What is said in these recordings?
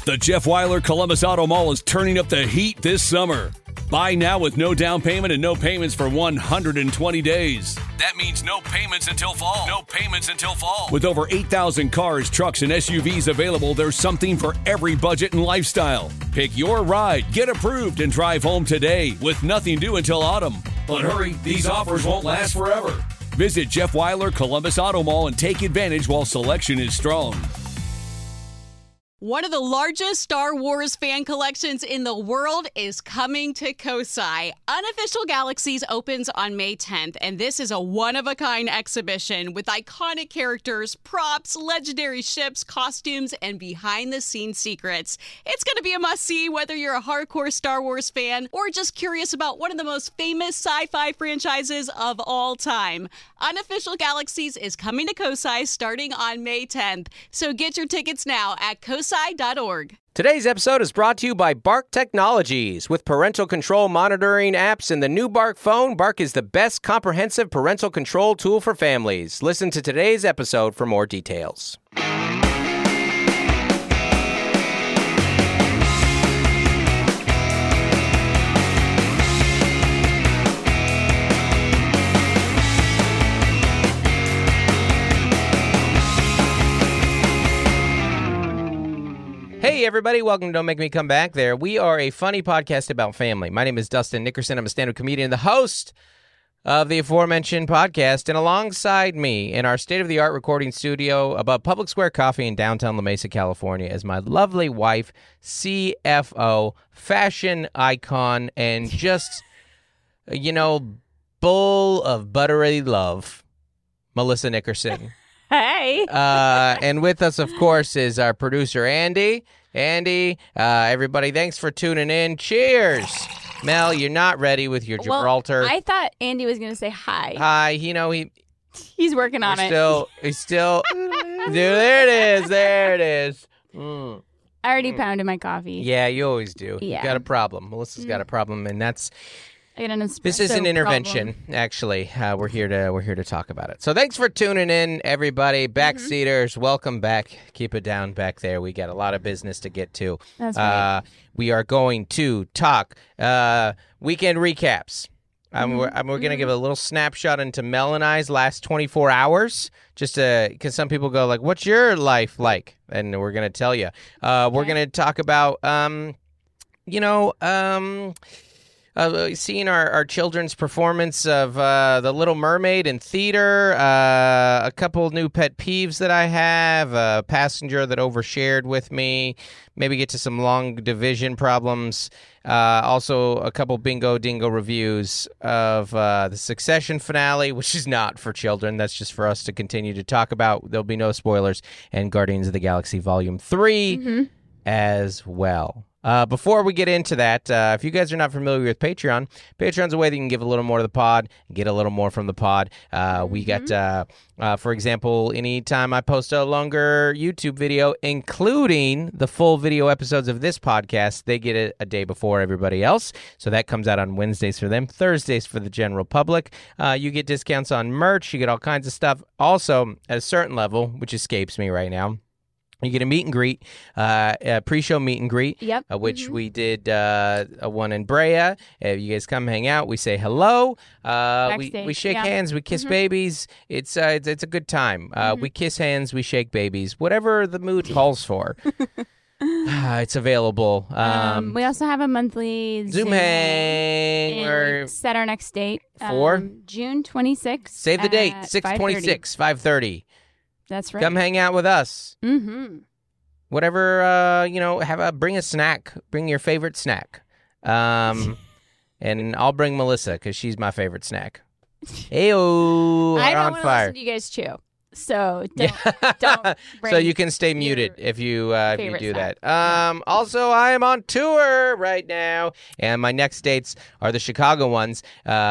The Jeff Weiler Columbus Auto Mall is turning up the heat this summer. Buy now with no down payment and no payments for 120 days. That means no payments until fall. No payments until fall. With over 8,000 cars, trucks, and SUVs available, there's something for every budget and lifestyle. Pick your ride, get approved, and drive home today with nothing due until autumn. But hurry, these offers won't last forever. Visit Jeff Weiler Columbus Auto Mall and take advantage while selection is strong. One of the largest Star Wars fan collections in the world is coming to Kosai. Unofficial Galaxies opens on May 10th, and this is a one-of-a-kind exhibition with iconic characters, props, legendary ships, costumes, and behind-the-scenes secrets. It's going to be a must-see whether you're a hardcore Star Wars fan or just curious about one of the most famous sci-fi franchises of all time. Unofficial Galaxies is coming to Kosai starting on May 10th, so get your tickets now at kosai.org. Today's episode is brought to you by Bark Technologies. With parental control monitoring apps and the new Bark phone, Bark is the best comprehensive parental control tool for families. Listen to today's episode for more details. Hey, everybody. Welcome to Don't Make Me Come Back There. We are a funny podcast about family. My name is Dustin Nickerson. I'm a stand-up comedian, the host of the aforementioned podcast. And alongside me in our state-of-the-art recording studio above Public Square Coffee in downtown La Mesa, California, is my lovely wife, CFO, fashion icon, and just, bull of buttery love, Melissa Nickerson. Hey. And with us, of course, is our producer, Andy. Andy, everybody, thanks for tuning in. Cheers. Mel, you're not ready with your Gibraltar. Well, I thought Andy was going to say hi. Hi. He's working on it. He's still. Dude, there it is. I already pounded my coffee. Yeah, you always do. Yeah. You got a problem. Melissa's got a problem, and that's. I got an espresso This is an intervention, problem. actually. We're here to talk about it. So thanks for tuning in, everybody. Backseaters, welcome back. Keep it down back there. We got a lot of business to get to. That's right. We are going to talk weekend recaps. We're going to give a little snapshot into Mel and I's last 24 hours, just because some people go like, "What's your life like?" And we're going to tell you. We're going to talk about, seeing our children's performance of The Little Mermaid in theater, a couple new pet peeves that I have, a passenger that overshared with me, maybe get to some long division problems, also a couple bingo dingo reviews of the Succession finale, which is not for children. That's just for us to continue to talk about. There'll be no spoilers, and Guardians of the Galaxy Volume 3 as well. Before we get into that, if you guys are not familiar with Patreon's a way that you can give a little more to the pod and get a little more from the pod. We got, for example, anytime I post a longer YouTube video, including the full video episodes of this podcast, they get it a day before everybody else. So that comes out on Wednesdays for them, Thursdays for the general public. You get discounts on merch. You get all kinds of stuff. Also, at a certain level, which escapes me right now, you get a meet and greet, a pre-show meet and greet, which we did one in Brea. You guys come hang out. We say hello. We shake hands. We kiss babies. It's a good time. We kiss hands. We shake babies. Whatever the mood calls for. It's available. We also have a monthly Zoom hang. We set our next date for June 26th. Save the date. 6/26, 5:30. That's right. Come hang out with us. Mm-hmm. Whatever, bring a snack. Bring your favorite snack. And I'll bring Melissa because she's my favorite snack. Ayo, I don't on want to fire. listen to you guys chew. So don't bring so you can stay muted if you do snack. that. Also, I am on tour right now, and my next dates are the Chicago ones.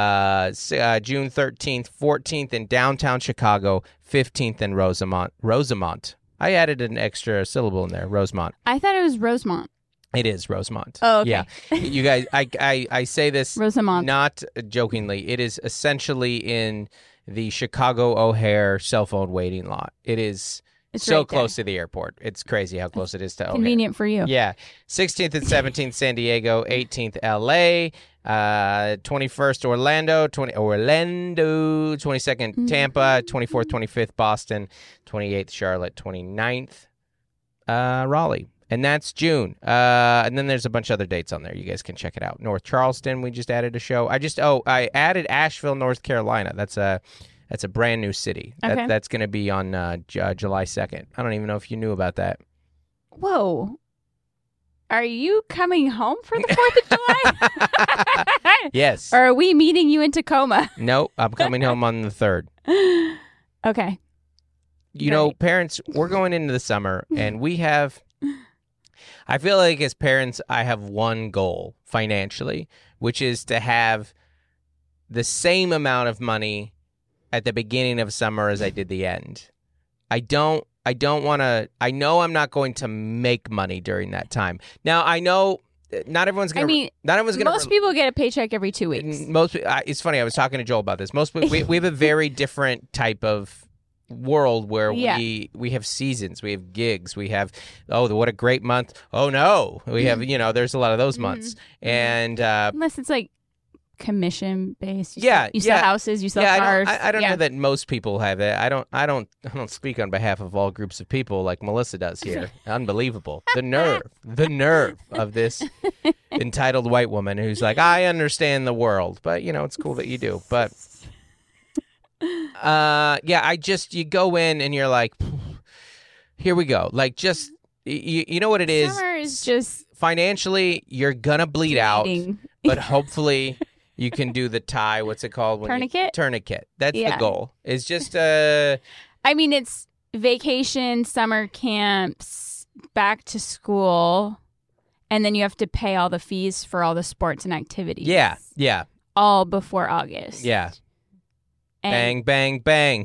June 13th, 14th in downtown Chicago, 15th in Rosemont. I added an extra syllable in there, Rosemont. I thought it was Rosemont. It is Rosemont. Oh, okay. Yeah. You guys, I say this Rosemont. not jokingly. It is essentially in the Chicago O'Hare cell phone waiting lot. It is It's so right there. close to the airport. It's crazy how close it is to O'Hare. Convenient for you. Yeah. 16th and 17th, San Diego. 18th, LA. 21st, Orlando. 22nd, Tampa. 24th, 25th, Boston. 28th, Charlotte. 29th, Raleigh. And that's June. And then there's a bunch of other dates on there. You guys can check it out. North Charleston, we just added a show. I added Asheville, North Carolina. That's a brand new city. Okay. That's going to be on July 2nd. I don't even know if you knew about that. Whoa. Are you coming home for the 4th of July? Yes. Or are we meeting you in Tacoma? Nope. I'm coming home on the 3rd. Okay. You know, parents, we're going into the summer, and I feel like as parents, I have one goal financially, which is to have the same amount of money at the beginning of summer as I did the end. I don't want to. I know I'm not going to make money during that time. Now I know not everyone's going to. Not everyone's going to. Most people get a paycheck every 2 weeks. It's funny. I was talking to Joel about this. We have a very different type of world where we have seasons, we have gigs, we have what a great month. Oh no, we have there's a lot of those months, and unless it's like commission based. You sell houses, you sell cars. I don't know that most people have it. I don't speak on behalf of all groups of people like Melissa does here. Unbelievable. The nerve of this entitled white woman who's like, I understand the world, but it's cool that you do. But you go in and you're like, here we go. Like, just you know what it is. Summer is just financially, you're gonna bleed out, but hopefully you can do the tie. What's it called? Tourniquet. That's the goal. It's just I mean, it's vacation, summer camps, back to school, and then you have to pay all the fees for all the sports and activities. Yeah. All before August. Yeah. And bang, bang, bang.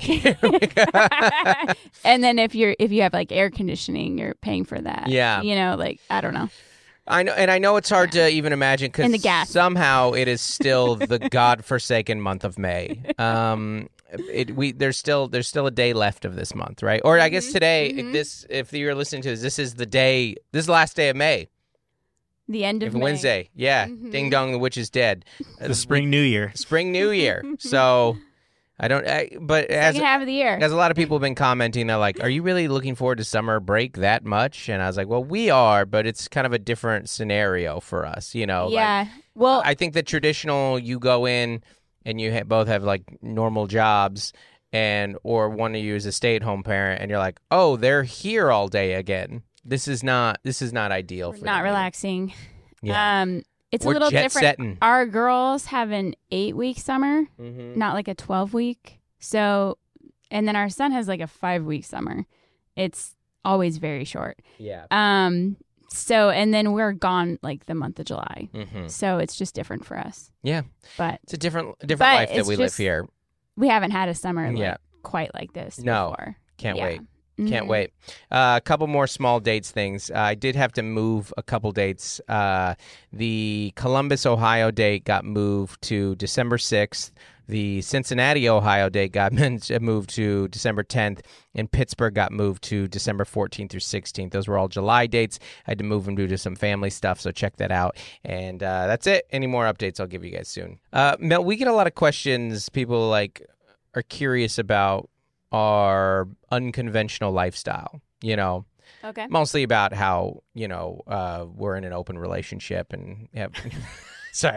And then if you have like air conditioning, you're paying for that. Yeah. I don't know. I know it's hard to even imagine because somehow it is still the godforsaken month of May. There's still a day left of this month, right? Or I guess today, if you're listening to this is the day. This is the last day of May. The end of May. Wednesday. Yeah. Ding dong, the witch is dead. The Spring New Year. So. But second half of the year. As a lot of people have been commenting, they're like, are you really looking forward to summer break that much? And I was like, well, we are, but it's kind of a different scenario for us, Yeah. Well, I think the traditional, you go in and you both have like normal jobs or one of you is a stay-at-home parent and you're like, oh, they're here all day again. This is not ideal for them. Not relaxing. Yeah. It's We're a little jet different. setting. Our girls have an 8-week summer, not like a 12-week. So, and then our son has like a 5-week summer. It's always very short. Yeah. So, and then we're gone like the month of July. So it's just different for us. Yeah. But it's a different life that we live here. We haven't had a summer quite like this before. Can't wait. Can't wait. A couple more small dates things. I did have to move a couple dates. The Columbus, Ohio date got moved to December 6th. The Cincinnati, Ohio date got moved to December 10th. And Pittsburgh got moved to December 14th through 16th. Those were all July dates. I had to move them due to some family stuff, so check that out. And that's it. Any more updates, I'll give you guys soon. Mel, we get a lot of questions. People are curious about our unconventional lifestyle, Okay. Mostly about how, we're in an open relationship and have... Sorry.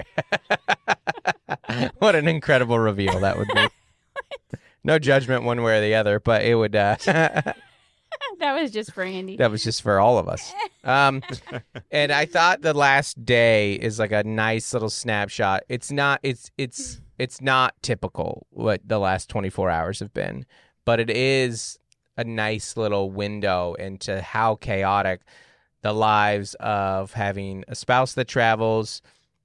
What an incredible reveal that would be. No judgment one way or the other, but it would... That was just for Andy. That was just for all of us. And I thought the last day is like a nice little snapshot. It's not typical what the last 24 hours have been. But it is a nice little window into how chaotic the lives of having a spouse that travels,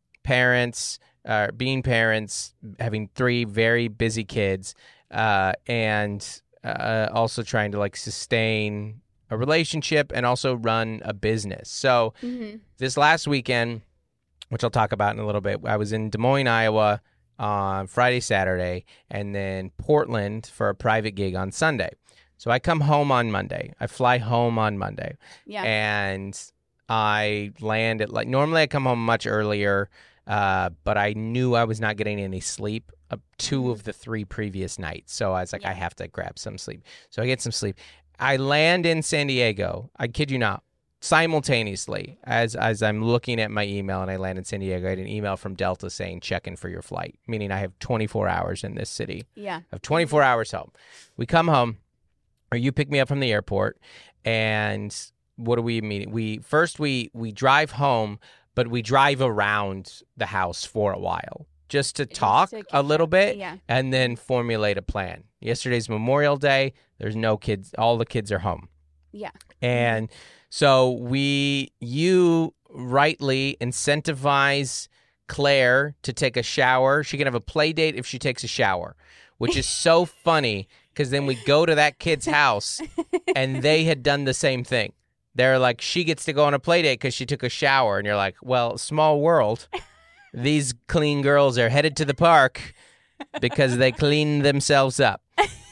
being parents, having 3 very busy kids, and also trying to sustain a relationship and also run a business. So this last weekend, which I'll talk about in a little bit, I was in Des Moines, Iowa, on Friday, Saturday, and then Portland for a private gig on Sunday. So I come home on Monday. I fly home on Monday. Yeah. And I land at normally I come home much earlier, but I knew I was not getting any sleep 2 of the 3 previous nights. So I was like, I have to grab some sleep. So I get some sleep. I land in San Diego. I kid you not. Simultaneously, as I'm looking at my email and I land in San Diego, I had an email from Delta saying check in for your flight, meaning I have 24 hours in this city. Yeah. I have 24 hours home. We come home, or you pick me up from the airport, and what do we mean? We drive home, but we drive around the house for a while just to talk a little bit and then formulate a plan. Yesterday's Memorial Day. There's no kids. All the kids are home. Yeah. And so you rightly incentivize Claire to take a shower. She can have a play date if she takes a shower, which is so funny because then we go to that kid's house and they had done the same thing. They're like, she gets to go on a play date because she took a shower. And you're like, well, small world. These clean girls are headed to the park because they cleaned themselves up.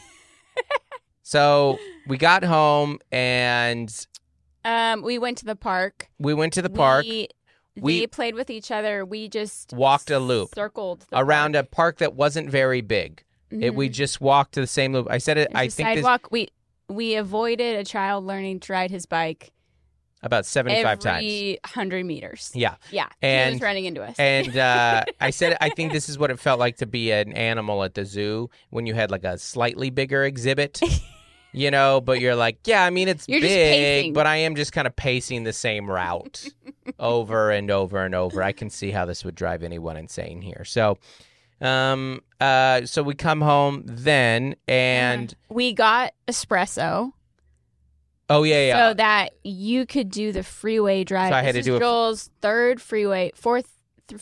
So we got home and we went to the park. We played with each other. We just walked a loop circled around a park that wasn't very big. We just walked to the same loop. I said it. I think sidewalk. We avoided a child learning to ride his bike about 75 times. Every 100 meters. Yeah. And he was running into us. And I said, I think this is what it felt like to be an animal at the zoo when you had like a slightly bigger exhibit. But you're like, yeah, I mean, it's big, but I am just kind of pacing the same route over and over and over. I can see how this would drive anyone insane here. So, so we come home then and we got espresso. Oh, yeah. So that you could do the freeway drive. So I had to do Joel's fourth.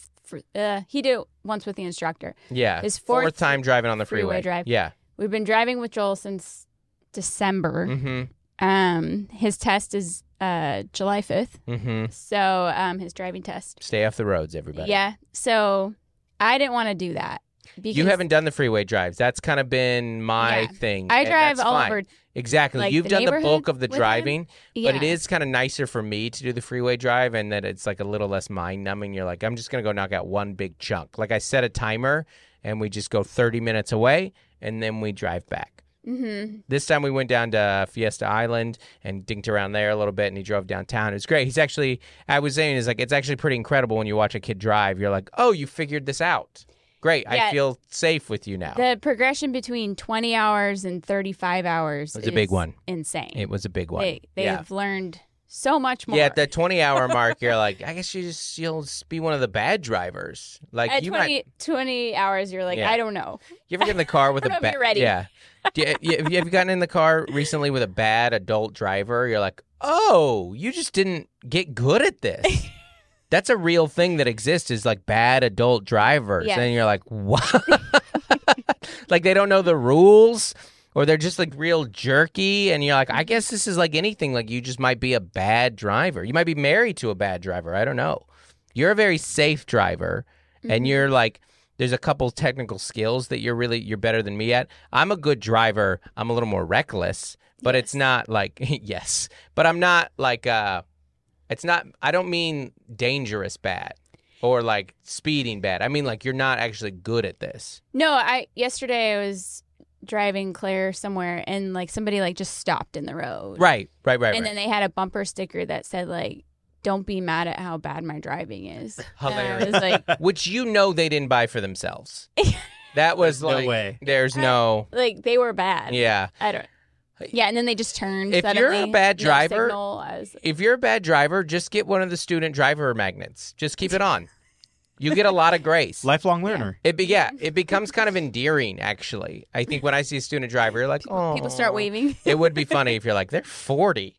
He did it once with the instructor. Yeah. His fourth time driving on the freeway drive. Yeah. We've been driving with Joel since December. Mm-hmm. His test is July 5th. Mm-hmm. So his driving test. Stay off the roads, everybody. Yeah. So I didn't want to do that. You haven't done the freeway drives. That's kind of been my thing. I drive all over. Exactly. Like You've done the bulk of the driving, yeah. but it is kind of nicer for me to do the freeway drive and that it's like a little less mind-numbing. You're like, I'm just going to go knock out one big chunk. Like I set a timer and we just go 30 minutes away and then we drive back. Mm-hmm. This time we went down to Fiesta Island and dinked around there a little bit and he drove downtown. It was great. He's actually, I was saying, it's actually pretty incredible when you watch a kid drive. You're like, oh, you figured this out. Great. Yeah, I feel safe with you now. The progression between 20 hours and 35 hours was a big one. Insane. It was a big one. They've learned so much more. Yeah, at the 20-hour mark, you're like, I guess you'll just be one of the bad drivers. Like at 20 hours, you're like, I don't know. You ever get in the car with a bad? You're ready. Yeah. Have you gotten in the car recently with a bad adult driver? You're like, oh, you just didn't get good at this. That's a real thing that exists is like bad adult drivers. Yes. And you're like, what? Like they don't know the rules or they're just like real jerky. And you're like, I guess this is like anything. Like you just might be a bad driver. You might be married to a bad driver. I don't know. You're a very safe driver. Mm-hmm. And you're like, there's a couple technical skills that you're better than me at. I'm a good driver. I'm a little more reckless, but it's not like, yes, but I'm not like, it's not, I don't mean dangerous bad or like speeding bad. I mean like you're not actually good at this. No, yesterday I was driving Claire somewhere and like somebody like just stopped in the road. Right. And then they had a bumper sticker that said like, don't be mad at how bad my driving is. Hilarious. Like, which they didn't buy for themselves. That was like, no way. There's no. Like they were bad. Yeah. I don't. Yeah, and then they just turned. If suddenly, you're a bad driver, if you're a bad driver, just get one of the student driver magnets. Just keep it on. You get a lot of grace. Lifelong learner. It becomes kind of endearing, actually. I think when I see a student driver, you're like, oh. People start waving. It would be funny if you're like, they're 40.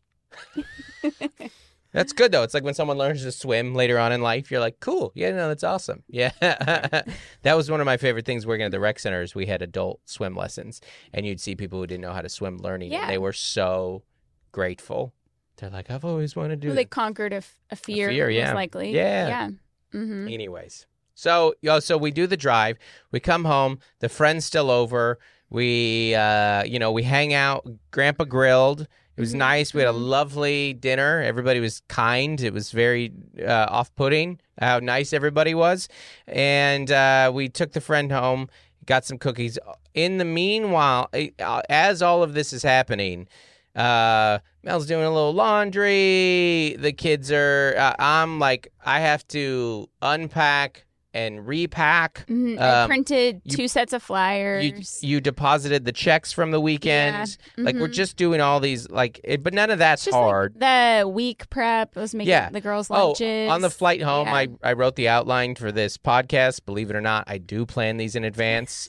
That's good, though. It's like when someone learns to swim later on in life, you're like, cool. Yeah, no, that's awesome. Yeah. That was one of my favorite things working at the rec centers. We had adult swim lessons, and you'd see people who didn't know how to swim learning, and they were so grateful. They're like, I've always wanted to do They conquered a fear, yeah. most likely. Yeah. Mm-hmm. Anyways. So we do the drive. We come home. The friend's still over. We we hang out. Grandpa grilled. It was nice. We had a lovely dinner. Everybody was kind. It was very off-putting how nice everybody was. And we took the friend home, got some cookies. In the meanwhile, as all of this is happening, Mel's doing a little laundry. The kids are, I'm like, I have to unpack and repack. I printed 2 sets of flyers. You deposited the checks from the weekend. Yeah. Like, we're just doing all these, but none of that's just hard. Like the week prep was making the girls' lunches. On the flight home, I wrote the outline for this podcast. Believe it or not, I do plan these in advance.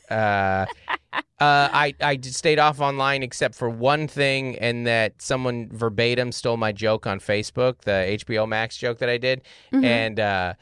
I just stayed off online except for one thing, and that someone verbatim stole my joke on Facebook, the HBO Max joke that I did, and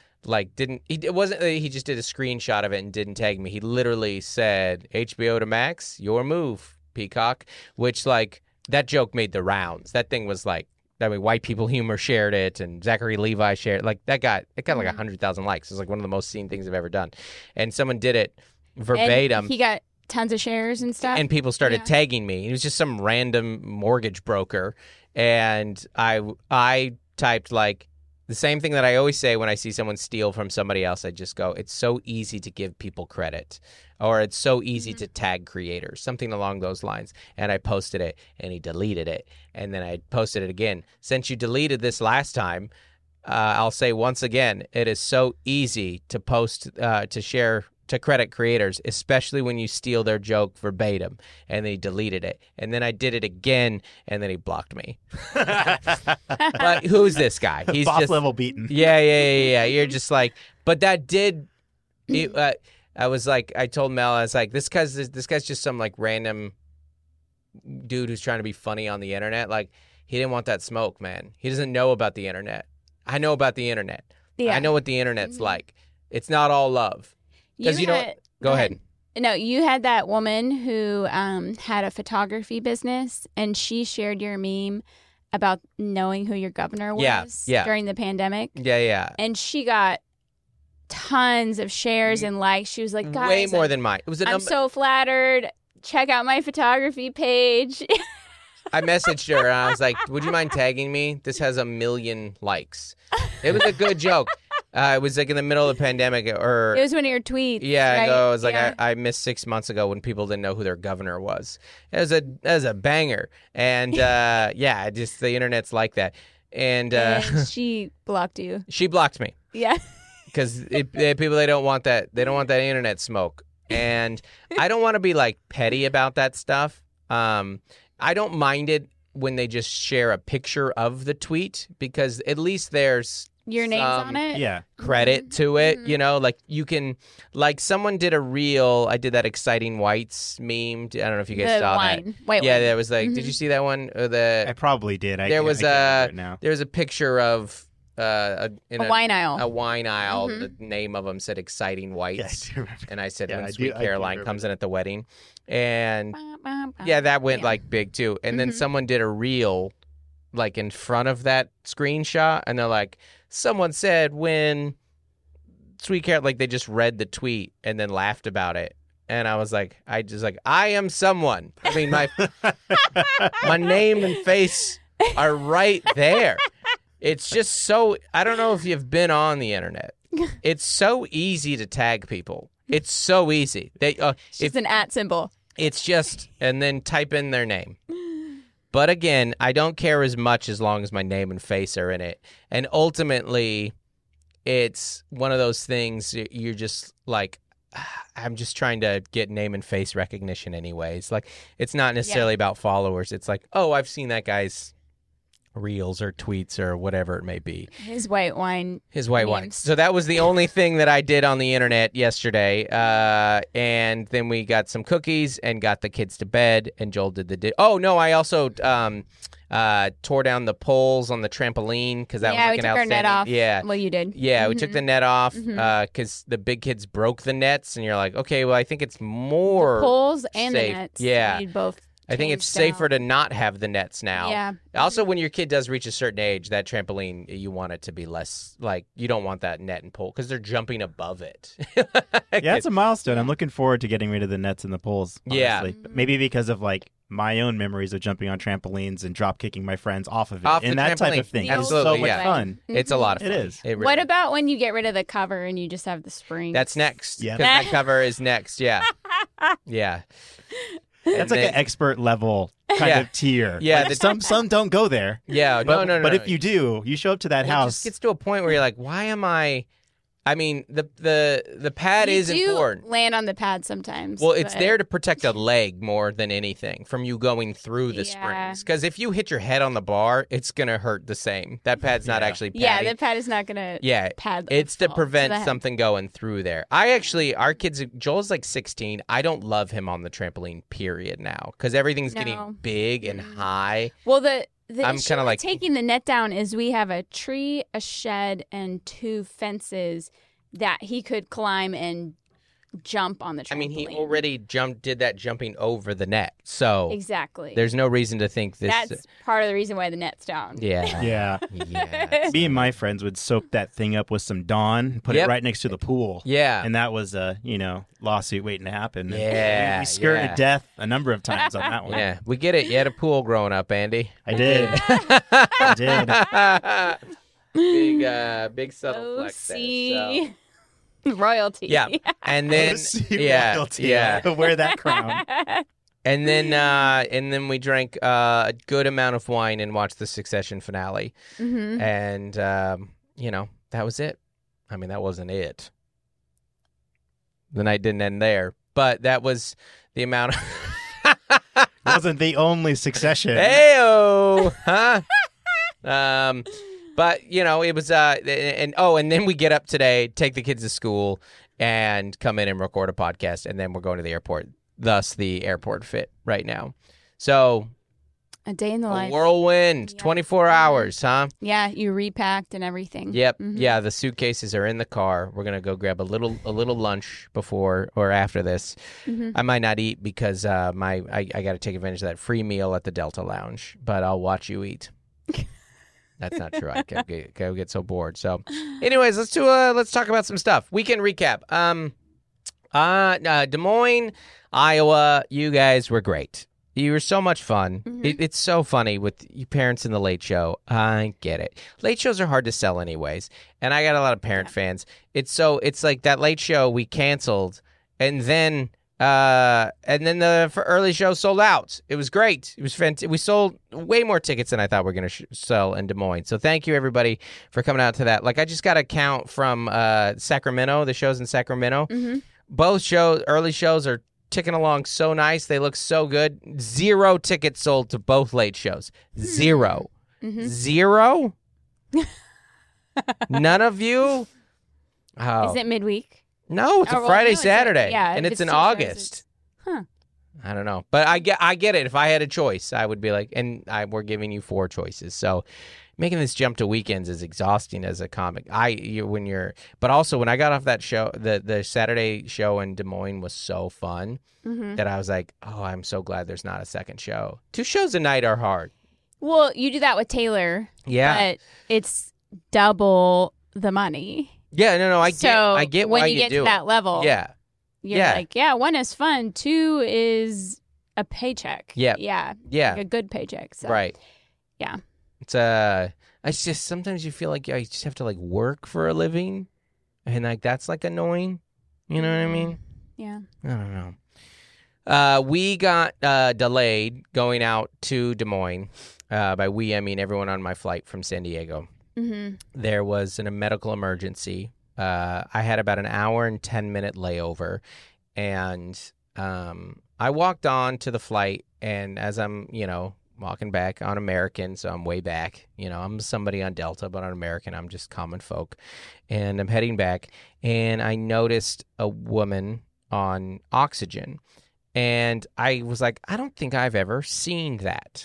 he just did a screenshot of it and didn't tag me. He literally said, HBO to Max, your move, Peacock, which, like, that joke made the rounds. That thing was like, White People Humor shared it, and Zachary Levi shared it. Like, it got like 100,000 likes. It was like one of the most seen things I've ever done. And someone did it verbatim. And he got tons of shares and stuff. And people started tagging me. It was just some random mortgage broker. And I typed, like, the same thing that I always say when I see someone steal from somebody else. I just go, it's so easy to give people credit, or it's so easy to tag creators, something along those lines. And I posted it, and he deleted it. And then I posted it again. Since you deleted this last time, I'll say once again, it is so easy to post, to share, to credit creators, especially when you steal their joke verbatim. And then he deleted it. And then I did it again, and then he blocked me. But who's this guy? He's boss just level beaten. Yeah. You're just like, but that did. I was like, I told Mel, I was like, this guy's just some like random dude who's trying to be funny on the internet. Like, he didn't want that smoke, man. He doesn't know about the internet. I know about the internet. Yeah. I know what the internet's like. It's not all love. Because go ahead. No, you had that woman who had a photography business, and she shared your meme about knowing who your governor was during the pandemic. Yeah. And she got tons of shares and likes. She was like, guys, way more than mine. It was I'm so flattered. Check out my photography page. I messaged her, and I was like, would you mind tagging me? This has 1 million likes. It was a good joke. It was like in the middle of the pandemic, or it was one of your tweets. Yeah, right? I was like, I missed 6 months ago when people didn't know who their governor was. It was a banger, and just the internet's like that. And she blocked you. She blocked me. Yeah, because people they don't want that internet smoke, and I don't want to be like petty about that stuff. I don't mind it when they just share a picture of the tweet, because at least there's your name's on it. Credit to it, like you can, like someone did a reel. I did that Exciting Whites meme. I don't know if you guys saw that. White yeah, wine. there was like, did you see that one? I probably did. There was a picture of a wine aisle. A wine aisle. The name of them said Exciting Whites, and I said when Sweet Caroline comes in at the wedding, and that went like big too. And then someone did a reel like in front of that screenshot, and they're like, someone said when Sweet Caroline, like they just read the tweet and then laughed about it. And I was like, I am someone. I mean, my name and face are right there. It's just so, I don't know if you've been on the internet. It's so easy to tag people. It's so easy. It's an @ symbol. It's just, and then type in their name. But again, I don't care as much as long as my name and face are in it. And ultimately, it's one of those things you're just like, I'm just trying to get name and face recognition anyways. Like, it's not necessarily about followers. It's like, oh, I've seen that guy's reels or tweets or whatever it may be. His white wine. So that was the only thing that I did on the internet yesterday. And then we got some cookies and got the kids to bed, and Joel did I also tore down the poles on the trampoline because that was like we an took our net off. Yeah. Well, you did. Yeah, we took the net off because the big kids broke the nets, and you're like, okay, well, I think it's more the poles and safe. the nets. Yeah. You need both. I think it's safer to not have the nets now. Yeah. Also, when your kid does reach a certain age, that trampoline, you want it to be less, like, you don't want that net and pole because they're jumping above it. Yeah, it's a milestone. I'm looking forward to getting rid of the nets and the poles, honestly. Yeah. Maybe because of, like, my own memories of jumping on trampolines and drop kicking my friends off of it. Off and the that type trampoline. of thing. The It's Absolutely, so much yeah. fun. It's a lot of fun. It is. It really What is. about when you get rid of the cover and you just have the spring? That's next. Yeah. Because that cover is next. Yeah. Yeah. That's like an expert level kind of tier. Yeah, Like, some don't go there. Yeah. But, no. but if you do, you show up to that It house. just gets to a point where you're like, why am I? I mean, the pad you is do important. land on the pad sometimes. Well, it's but- there to protect a leg more than anything from you going through the Yeah. springs. Because if you hit your head on the bar, it's going to hurt the same. That pad's not actually padding. Yeah, the pad is not gonna. Yeah, pad. the it's to asphalt. prevent So that- something going through there. Our kids, Joel's like 16. I don't love him on the trampoline, period, now. Because everything's No. getting big and high. Well, the I'm issue kinda with like- taking the net down is we have a tree, a shed, and 2 fences that he could climb and jump on the trampoline. I mean, he already did that jumping over the net. So exactly. there's no reason to think this. That's part of the reason why the net's down. Yeah. Yeah. Yeah. Me and my friends would soak that thing up with some Dawn, put Yep. it right next to the pool. Yeah. And that was a, lawsuit waiting to happen. And Yeah, we skirted yeah. death a number of times on that one. Yeah. We get it. You had a pool growing up, Andy. I did. I did. Big subtle flex there. So. Royalty. Yeah. And then royalty. yeah. Wear that crown. And then we drank a good amount of wine and watched the Succession finale. Mm-hmm. And that was it. I mean, that wasn't it. The night didn't end there, but that was the amount of Wasn't the only Succession. Heyo, huh? But it was and then we get up today, take the kids to school, and come in and record a podcast, and then we're going to the airport. Thus, the airport fit right now. So A day in the a life. whirlwind, Yeah. 24 hours, huh? Yeah, you repacked and everything. Yep. Mhm. Yeah, the suitcases are in the car. We're gonna go grab a little lunch before or after this. Mhm. I might not eat because I got to take advantage of that free meal at the Delta Lounge, but I'll watch you eat. That's not true. I get so bored. So, anyways, let's talk about some stuff. Weekend recap. Des Moines, Iowa. You guys were great. You were so much fun. Mhm. It's so funny with you parents in the late show. I get it. Late shows are hard to sell anyways, and I got a lot of parent fans. It's like that late show we canceled, and then the for early show sold out. It was great. It was fantastic. We sold way more tickets than I thought we were going to sell in Des Moines. So thank you everybody for coming out to that. Like I just got a count from Sacramento. The shows in Sacramento. Mhm. Both early shows are ticking along so nice. They look so good. 0 tickets sold to both late shows. 0. Mhm. 0? None of you? Oh. Is it midweek? No, it's Oh, a well, Friday, no, it's Saturday. yeah, and if it's it's in 2 shows, August. Huh. I don't know. But I get it. If I had a choice, I would be like, we're giving you 4 choices. So making this jump to weekends is exhausting as a comic. But also when I got off that show, the Saturday show in Des Moines was so fun Mhm. that I was like, oh, I'm so glad there's not a second show. 2 shows a night are hard. Well, you do that with Taylor. Yeah. But it's double the money. Yeah, no, I So get when why you you get do to that level, it. Yeah. you're yeah. like, yeah, 1 is fun, 2 is a paycheck. Yep. Yeah. Yeah. Like a good paycheck. So. Right. Yeah. It's just sometimes you feel like you just have to like work for a living, and like that's like annoying. You know what I mean? Yeah. I don't know. We got delayed going out to Des Moines. By we, I mean everyone on my flight from San Diego. Mm-hmm. There was a medical emergency. I had about an hour and 10-minute layover, and I walked on to the flight, and as I'm, walking back on American, so I'm way back. I'm somebody on Delta, but on American, I'm just common folk. And I'm heading back, and I noticed a woman on oxygen, and I was like, I don't think I've ever seen that.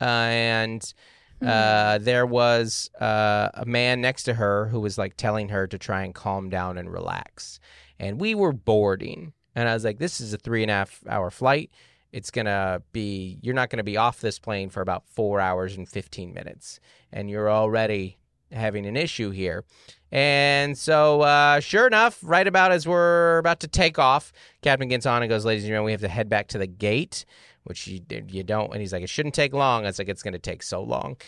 There was a man next to her who was like telling her to try and calm down and relax. And we were boarding. And I was like, this is a 3.5-hour flight. you're not going to be off this plane for about 4 hours and 15 minutes. And you're already having an issue here. And so, sure enough, right about as we're about to take off, Captain gets on and goes, ladies and gentlemen, we have to head back to the gate, which you don't. And he's like, it shouldn't take long. I was like, it's going to take so long.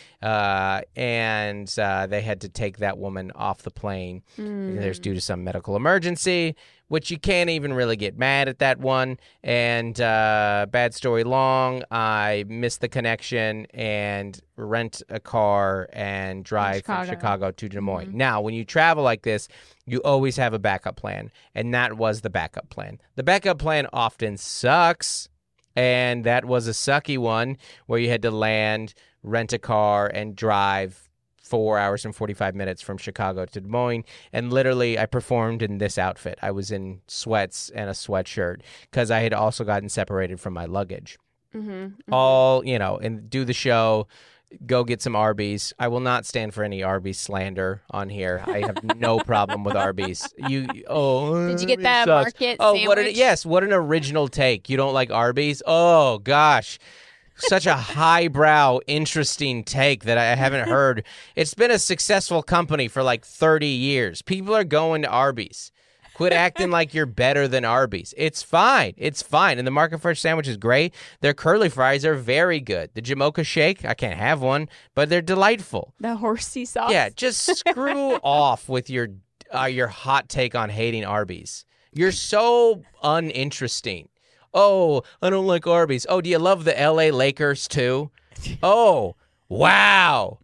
And they had to take that woman off the plane. There's due to some medical emergency, which you can't even really get mad at that one. And bad story long, I missed the connection and rent a car and drive from Chicago to Des Moines. Now, when you travel like this, you always have a backup plan. And that was the backup plan. The backup plan often sucks. And that was a sucky one where you had to land, rent a car, and drive 4 hours and 45 minutes from Chicago to Des Moines. And literally, I performed in this outfit. I was in sweats and a sweatshirt because I had also gotten separated from my luggage. All, and do the show, go get some Arby's. I will not stand for any Arby's slander on here. I have no problem with Arby's. Did you get that market sandwich? What an original take. You don't like Arby's? Oh, gosh. Such a highbrow, interesting take that I haven't heard. It's been a successful company for like 30 years. People are going to Arby's. Quit acting like you're better than Arby's. It's fine. It's fine. And the Market Fresh sandwich is great. Their curly fries are very good. The Jamocha shake, I can't have one, but they're delightful. The horsey sauce. Yeah, just screw off with your hot take on hating Arby's. You're so uninteresting. Oh, I don't like Arby's. Oh, do you love the LA Lakers too? Oh, wow.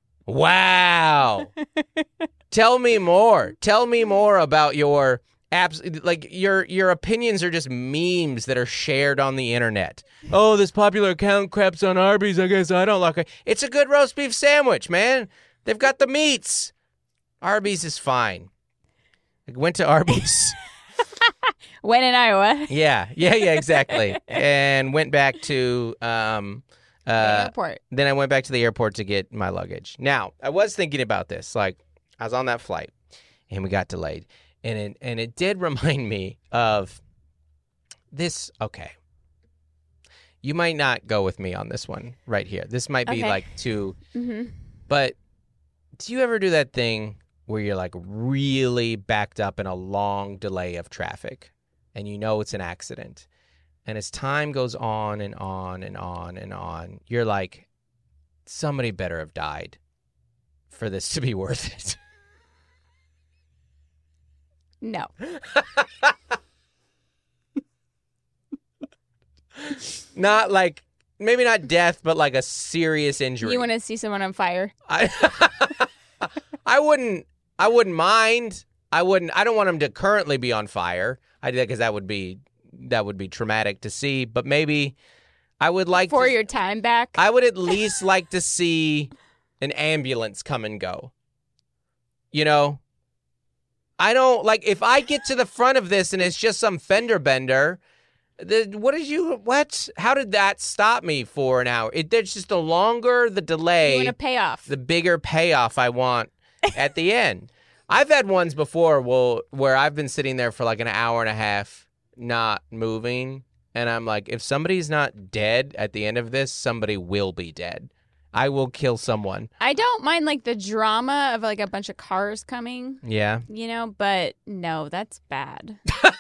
Wow. Tell me more. Tell me more about your your opinions are just memes that are shared on the internet. Oh, this popular account craps on Arby's. I guess I don't like it. It's a good roast beef sandwich, man. They've got the meats. Arby's is fine. I went to Arby's. When in Iowa. Yeah, exactly. And went back to the airport. Then I went back to the airport to get my luggage. Now, I was thinking about this. Like, I was on that flight, and we got delayed. And it did remind me of this. Okay. You might not go with me on this one right here. This might be like too. But do you ever do that thing where you're like really backed up in a long delay of traffic and you know it's an accident? And as time goes on and on and on and on, you're like, somebody better have died for this to be worth it. No. Not like, maybe not death, but like a serious injury. You want to see someone on fire? I wouldn't mind. I don't want him to currently be on fire. Because that would be traumatic to see. But maybe I would like for your time back. I would at least like to see an ambulance come and go. I don't like if I get to the front of this and it's just some fender bender. What? How did that stop me for an hour? There's just the longer the delay, you want a payoff. The bigger payoff I want at the end. I've had ones before where I've been sitting there for like an hour and a half not moving, and I'm like, if somebody's not dead at the end of this, somebody will be dead. I will kill someone. I don't mind like the drama of like a bunch of cars coming. Yeah. But no, that's bad.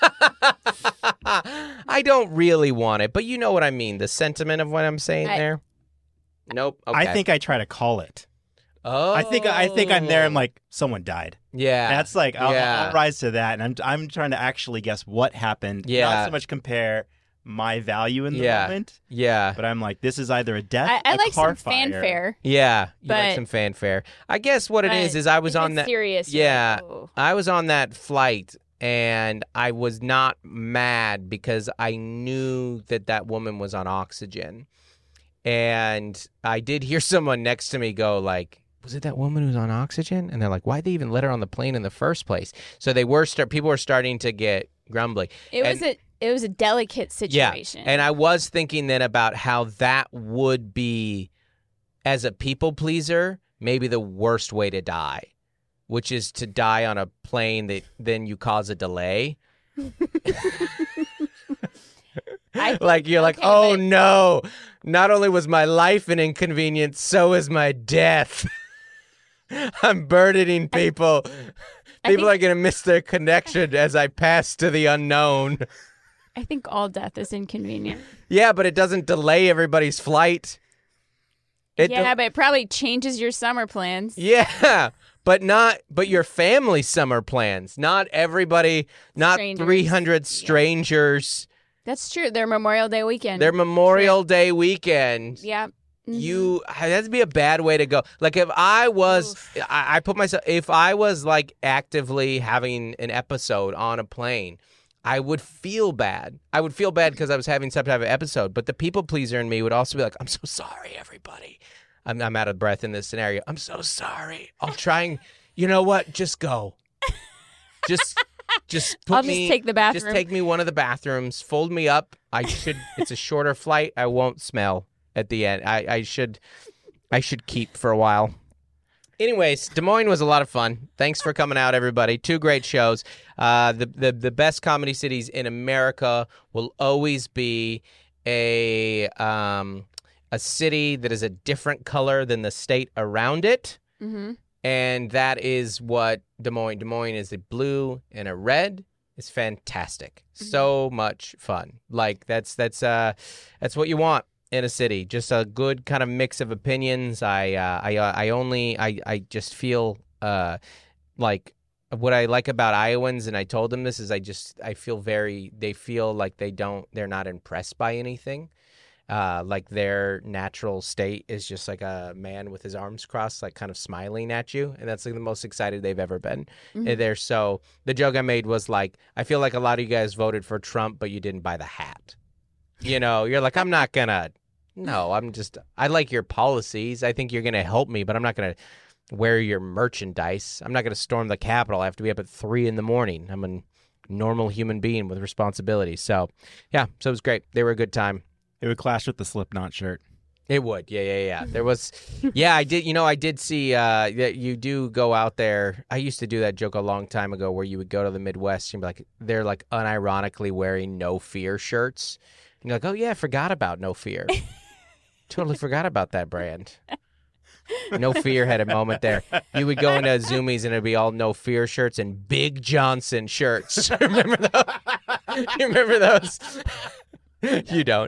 I don't really want it, but you know what I mean. The sentiment of what I'm saying there. Nope. Okay. I think I try to call it. Oh. I think I'm there. I'm like, someone died. Yeah. That's like I'll rise to that, and I'm trying to actually guess what happened. Yeah. Not so much compare my value in the moment. Yeah. But I'm like, this is either a death. I a like car some fire. fanfare. Yeah. You like some fanfare. I guess what it is I was on that. Serious. Yeah. Like, oh. I was on that flight. And I was not mad because I knew that woman was on oxygen. And I did hear someone next to me go like, was it that woman who's on oxygen? And they're like, why'd they even let her on the plane in the first place? So people were starting to get grumbly. It was a delicate situation. Yeah. And I was thinking then about how that would be, as a people pleaser, maybe the worst way to die. Which is to die on a plane that then you cause a delay. Like you're like, okay, oh but- no, not only was my life an inconvenience, so is my death. I'm burdening people. People are going to miss their connection as I pass to the unknown. I think all death is inconvenient. Yeah, but it doesn't delay everybody's flight. But it probably changes your summer plans. Yeah, but your family summer plans. Not everybody, not Strangers. 300 strangers. That's true. Their Memorial Day weekend. Their Memorial Day weekend. Yeah. That'd be a bad way to go. Like if I was, I put myself, if I was like actively having an episode on a plane, I would feel bad. I would feel bad because I was having some type of episode. But the people pleaser in me would also be like, I'm so sorry, everybody. I'm out of breath in this scenario. I'm so sorry. I'll try and, you know what? Just go. Just put I'll just take the bathroom. Just take me one of the bathrooms. Fold me up. It's a shorter flight. I won't smell at the end. I should keep for a while. Anyways, Des Moines was a lot of fun. Thanks for coming out, everybody. 2 great shows. The best comedy cities in America will always be a city that is a different color than the state around it. Mm-hmm. And that is what Des Moines. Des Moines is a blue and a red. It's fantastic. Mm-hmm. So much fun. Like that's what you want in a city. Just a good kind of mix of opinions. I just feel like what I like about Iowans, and I told them this, is they feel like they're not impressed by anything. Like their natural state is just like a man with his arms crossed, like kind of smiling at you. And that's like the most excited they've ever been. Mm-hmm. So the joke I made was like, I feel like a lot of you guys voted for Trump, but you didn't buy the hat. You know, you're like, I like your policies. I think you're going to help me, but I'm not going to wear your merchandise. I'm not going to storm the Capitol. I have to be up at 3 a.m. I'm a normal human being with responsibilities. So yeah, so it was great. They were a good time. It would clash with the Slipknot shirt. It would. Yeah. There was, I did see that you do go out there. I used to do that joke a long time ago where you would go to the Midwest and be like, they're like unironically wearing No Fear shirts. And you're like, oh yeah, I forgot about No Fear. Totally forgot about that brand. No Fear had a moment there. You would go into Zoomies and it'd be all No Fear shirts and Big Johnson shirts. Remember those? You remember those? You don't.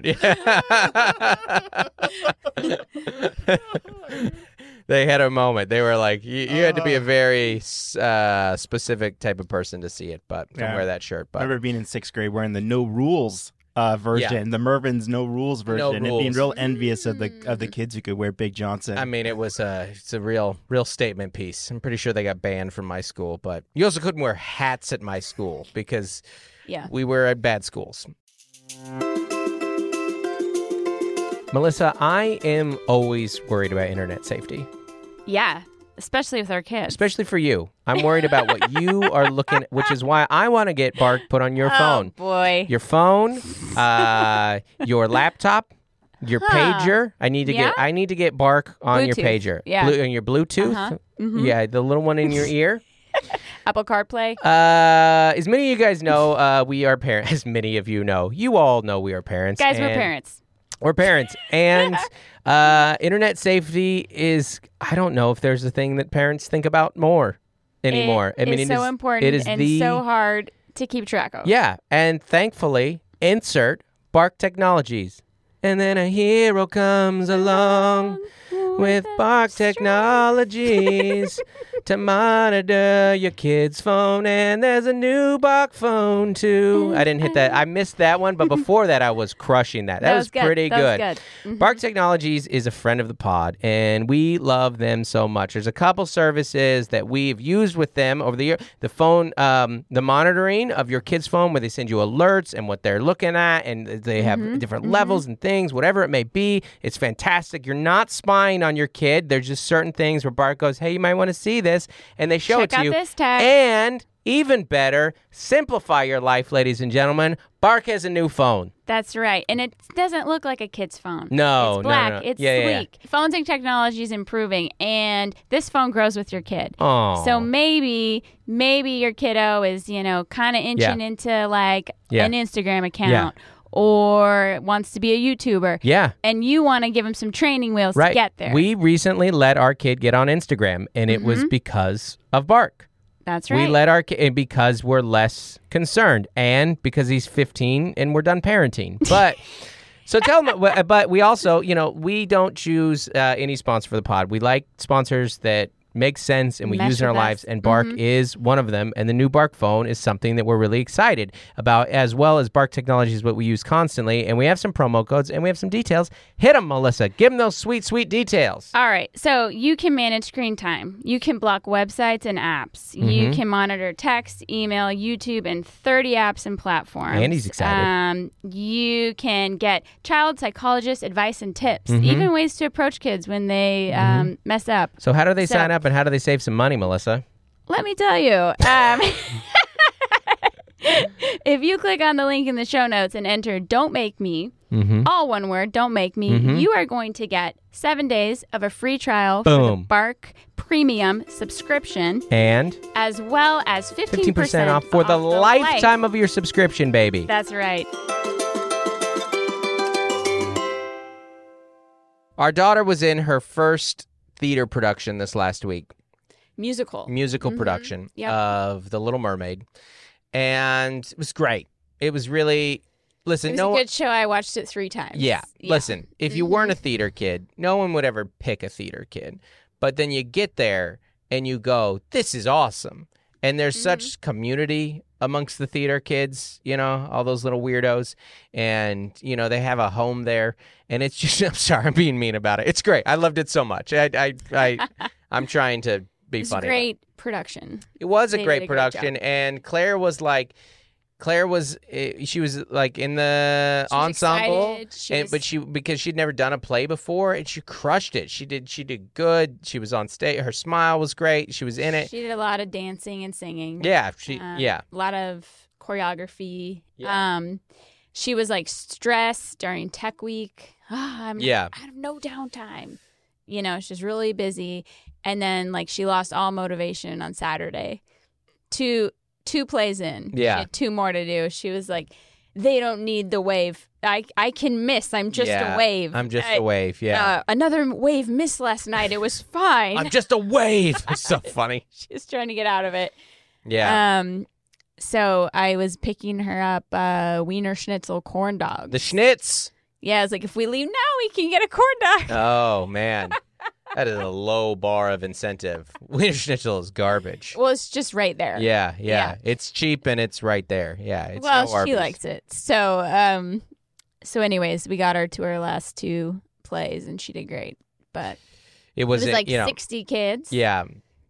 They had a moment. They were like, you had to be a very specific type of person to see it, but to wear that shirt. But I remember being in 6th grade wearing the No Rules version, the Mervin's No Rules version, and being real envious of the kids who could wear Big Johnson. I mean, it's a real statement piece. I'm pretty sure they got banned from my school, but you also couldn't wear hats at my school because we were at bad schools. Melissa, I am always worried about internet safety. Yeah, especially with our kids. Especially for you. I'm worried about what you are looking at, which is why I want to get Bark put on your phone. Oh, boy. Your phone, your laptop, your pager. I need to get Bark on Bluetooth. your pager. Yeah. On your Bluetooth. Uh-huh. Mm-hmm. Yeah, the little one in your ear. Apple CarPlay. As many of you guys know, we are parents. As many of you know, you all know we are parents. Guys, we're parents. We're parents. And internet safety is, I don't know if there's a thing that parents think about more anymore. It is so important and so hard to keep track of. Yeah. And thankfully, insert Bark Technologies. And then a hero comes along with Bark Technologies to monitor your kid's phone. And there's a new Bark phone, too. I didn't hit that. I missed that one. But before that, I was crushing that. That was pretty good. That was good. Mm-hmm. Bark Technologies is a friend of the pod, and we love them so much. There's a couple services that we've used with them over the year. The phone, the monitoring of your kid's phone, where they send you alerts and what they're looking at, and they have different levels and things, whatever it may be. It's fantastic. You're not spying on your kid. There's just certain things where Bark goes, hey, you might want to see this, and they show it to you. Check out this tag. And even better, simplify your life, ladies and gentlemen. Bark has a new phone. That's right. And it doesn't look like a kid's phone. No, it's black. no. It's Yeah. sleek. Phones and technology is improving, and this phone grows with your kid. Oh. So maybe your kiddo is, kind of inching into like an Instagram account or wants to be a YouTuber. Yeah. And you want to give him some training wheels to get there. We recently let our kid get on Instagram, and it was because of Bark. That's right. We let our kid because we're less concerned, and because he's 15 and we're done parenting. But so tell him. But we also, we don't choose any sponsor for the pod. We like sponsors that make sense and we use in our lives, and Bark is one of them. And the new Bark phone is something that we're really excited about, as well as Bark technology is what we use constantly. And we have some promo codes and we have some details. Hit them, Melissa. Give them those sweet, sweet details. All right. So you can manage screen time. You can block websites and apps. You can monitor text, email, YouTube, and 30 apps and platforms. Andy's excited. You can get child psychologist advice and tips, even ways to approach kids when they mess up. So how do they sign up and how do they save some money, Melissa? Let me tell you. If you click on the link in the show notes and enter Don't Make Me, all one word, Don't Make Me, you are going to get 7 days of a free trial for the Bark Premium subscription. And? As well as 15% off for the lifetime of your subscription, baby. That's right. Our daughter was in her first theater production this last week. Musical production of The Little Mermaid. And it was great. It was really, listen. It was a good show. I watched it 3 times. Yeah. Listen, if you weren't a theater kid, no one would ever pick a theater kid. But then you get there and you go, this is awesome. And there's such community amongst the theater kids, all those little weirdos. And, they have a home there. And it's just, I'm sorry, I'm being mean about it. It's great. I loved it so much. I'm trying to be funny. It's a great production. It was a great production. And Claire was like in the ensemble, because she'd never done a play before, and she crushed it. She did good. She was on stage. Her smile was great. She was in it. She did a lot of dancing and singing. Yeah, a lot of choreography. Yeah. She was like stressed during Tech Week. I have no downtime. She's really busy, and then she lost all motivation on Saturday. Two plays in. Yeah. She had 2 more to do. She was like, they don't need the wave. I can miss. I'm just a wave. I'm just a wave, yeah. Another wave missed last night. It was fine. I'm just a wave. It's so funny. She's trying to get out of it. Yeah. So I was picking her up Wiener Schnitzel corn dogs. The Schnitz. Yeah, I was like, if we leave now, we can get a corn dog. Oh, man. That is a low bar of incentive. Wiener Schnitzel is garbage. Well, it's just right there. Yeah. It's cheap and it's right there. Yeah. It's she likes it. So, anyways, we got her to her last 2 plays, and she did great. But it was 60 kids. Yeah.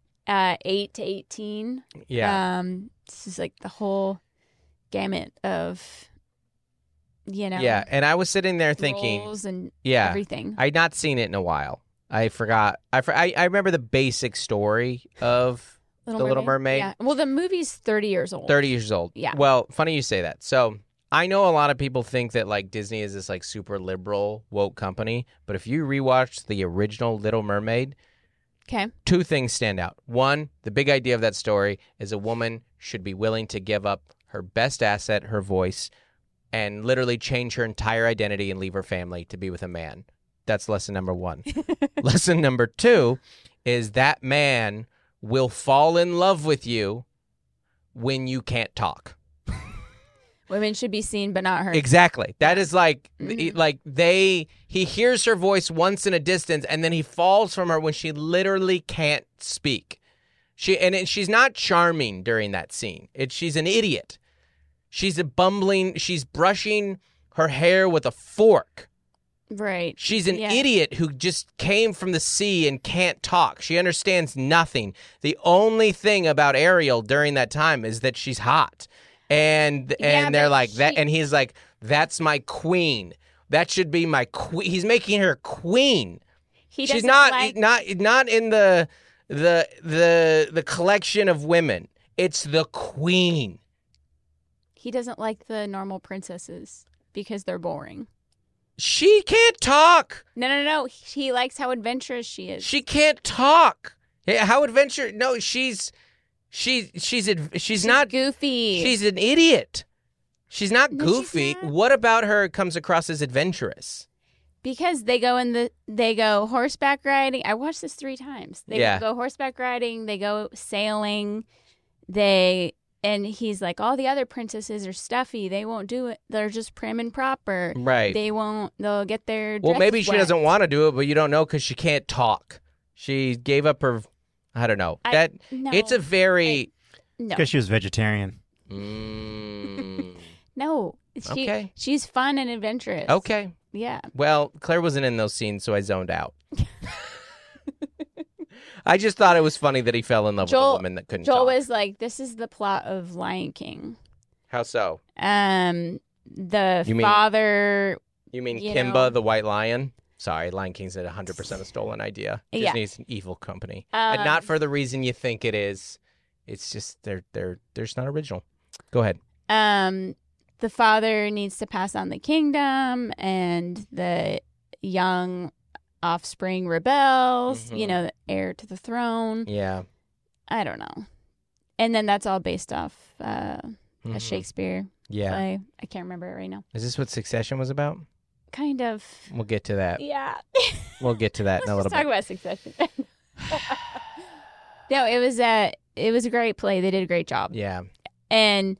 8 to 18. Yeah. This is the whole gamut of. Yeah, and I was sitting there thinking, roles and everything. I'd not seen it in a while. I forgot. I remember the basic story of Little Mermaid. Yeah. Well, the movie's 30 years old. 30 years old. Yeah. Well, funny you say that. So I know a lot of people think that Disney is this super liberal woke company, but if you rewatch the original Little Mermaid, okay, 2 things stand out. One, the big idea of that story is a woman should be willing to give up her best asset, her voice, and literally change her entire identity and leave her family to be with a man. That's lesson number 1. Lesson number 2 is that man will fall in love with you when you can't talk. Women should be seen but not heard. Exactly. That is he hears her voice once in a distance, and then he falls from her when she literally can't speak. She's not charming during that scene. She's an idiot. She's brushing her hair with a fork. Right. She's an idiot who just came from the sea and can't talk. She understands nothing. The only thing about Ariel during that time is that she's hot. And they're like that, and he's like, that's my queen. That should be my queen. He's making her queen. She's not in the collection of women. It's the queen. He doesn't like the normal princesses because they're boring. She can't talk. No. He likes how adventurous she is. She can't talk. How adventurous? No, she's not goofy. She's an idiot. She's not No, she's goofy. not. What about her comes across as adventurous? Because they go horseback riding. I watched this 3 times. They go horseback riding. They go sailing. And he's like, all the other princesses are stuffy. They won't do it. They're just prim and proper. Right. They'll get their Well, maybe she wet. doesn't want to do it, but you don't know because she can't talk. She gave up her. I don't know. No. It's a very. No. Because she was vegetarian. No. Okay. She's fun and adventurous. Okay. Yeah. Well, Claire wasn't in those scenes, so I zoned out. I just thought it was funny that he fell in love with a woman that couldn't Joel talk. was like, this is the plot of Lion King. How so? The You father. You mean You Kimba know. the White Lion? Sorry, Lion King's at 100% a stolen idea. Yeah. Disney's an evil company. And not for the reason you think it is. It's just they're just not original. Go ahead. The father needs to pass on the kingdom, and the young offspring rebels. Mhm. You know, the heir to the throne. Yeah. I don't know. And then that's all based off a Mhm. Shakespeare Yeah. play. I can't remember it right now. Is this what Succession was about? Kind of. We'll get to that. Yeah. We'll get to that in a Let's little talk bit. about Succession. No, it was a great play. They did a great job. Yeah. And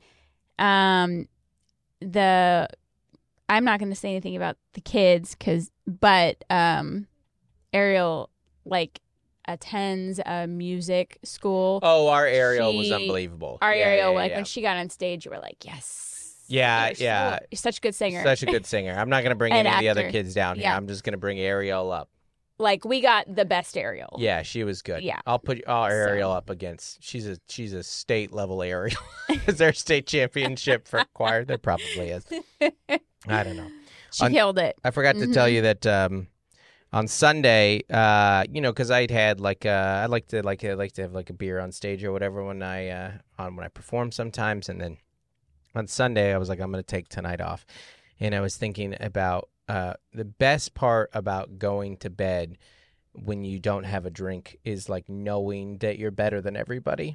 I'm not going to say anything about the kids but Ariel attends a music school. Oh, our Ariel was She- unbelievable. Our Yeah, Ariel, yeah, yeah. when she got on stage, you were like, yes. Yeah, You're yeah. you're such a good singer. Such a good singer. I'm not going to bring An any of the other actor. kids down here. Yeah. I'm just going to bring Ariel up. We got the best Ariel. Yeah, she was good. Yeah. I'll put Ariel up against. She's a state level Ariel. Is there a state championship for choir? There probably is. I don't know. She killed it. I forgot to tell you that on Sunday, because I'd had I like to have a beer on stage or whatever when I perform sometimes, and then on Sunday I was like, I'm going to take tonight off, and I was thinking about the best part about going to bed when you don't have a drink is knowing that you're better than everybody.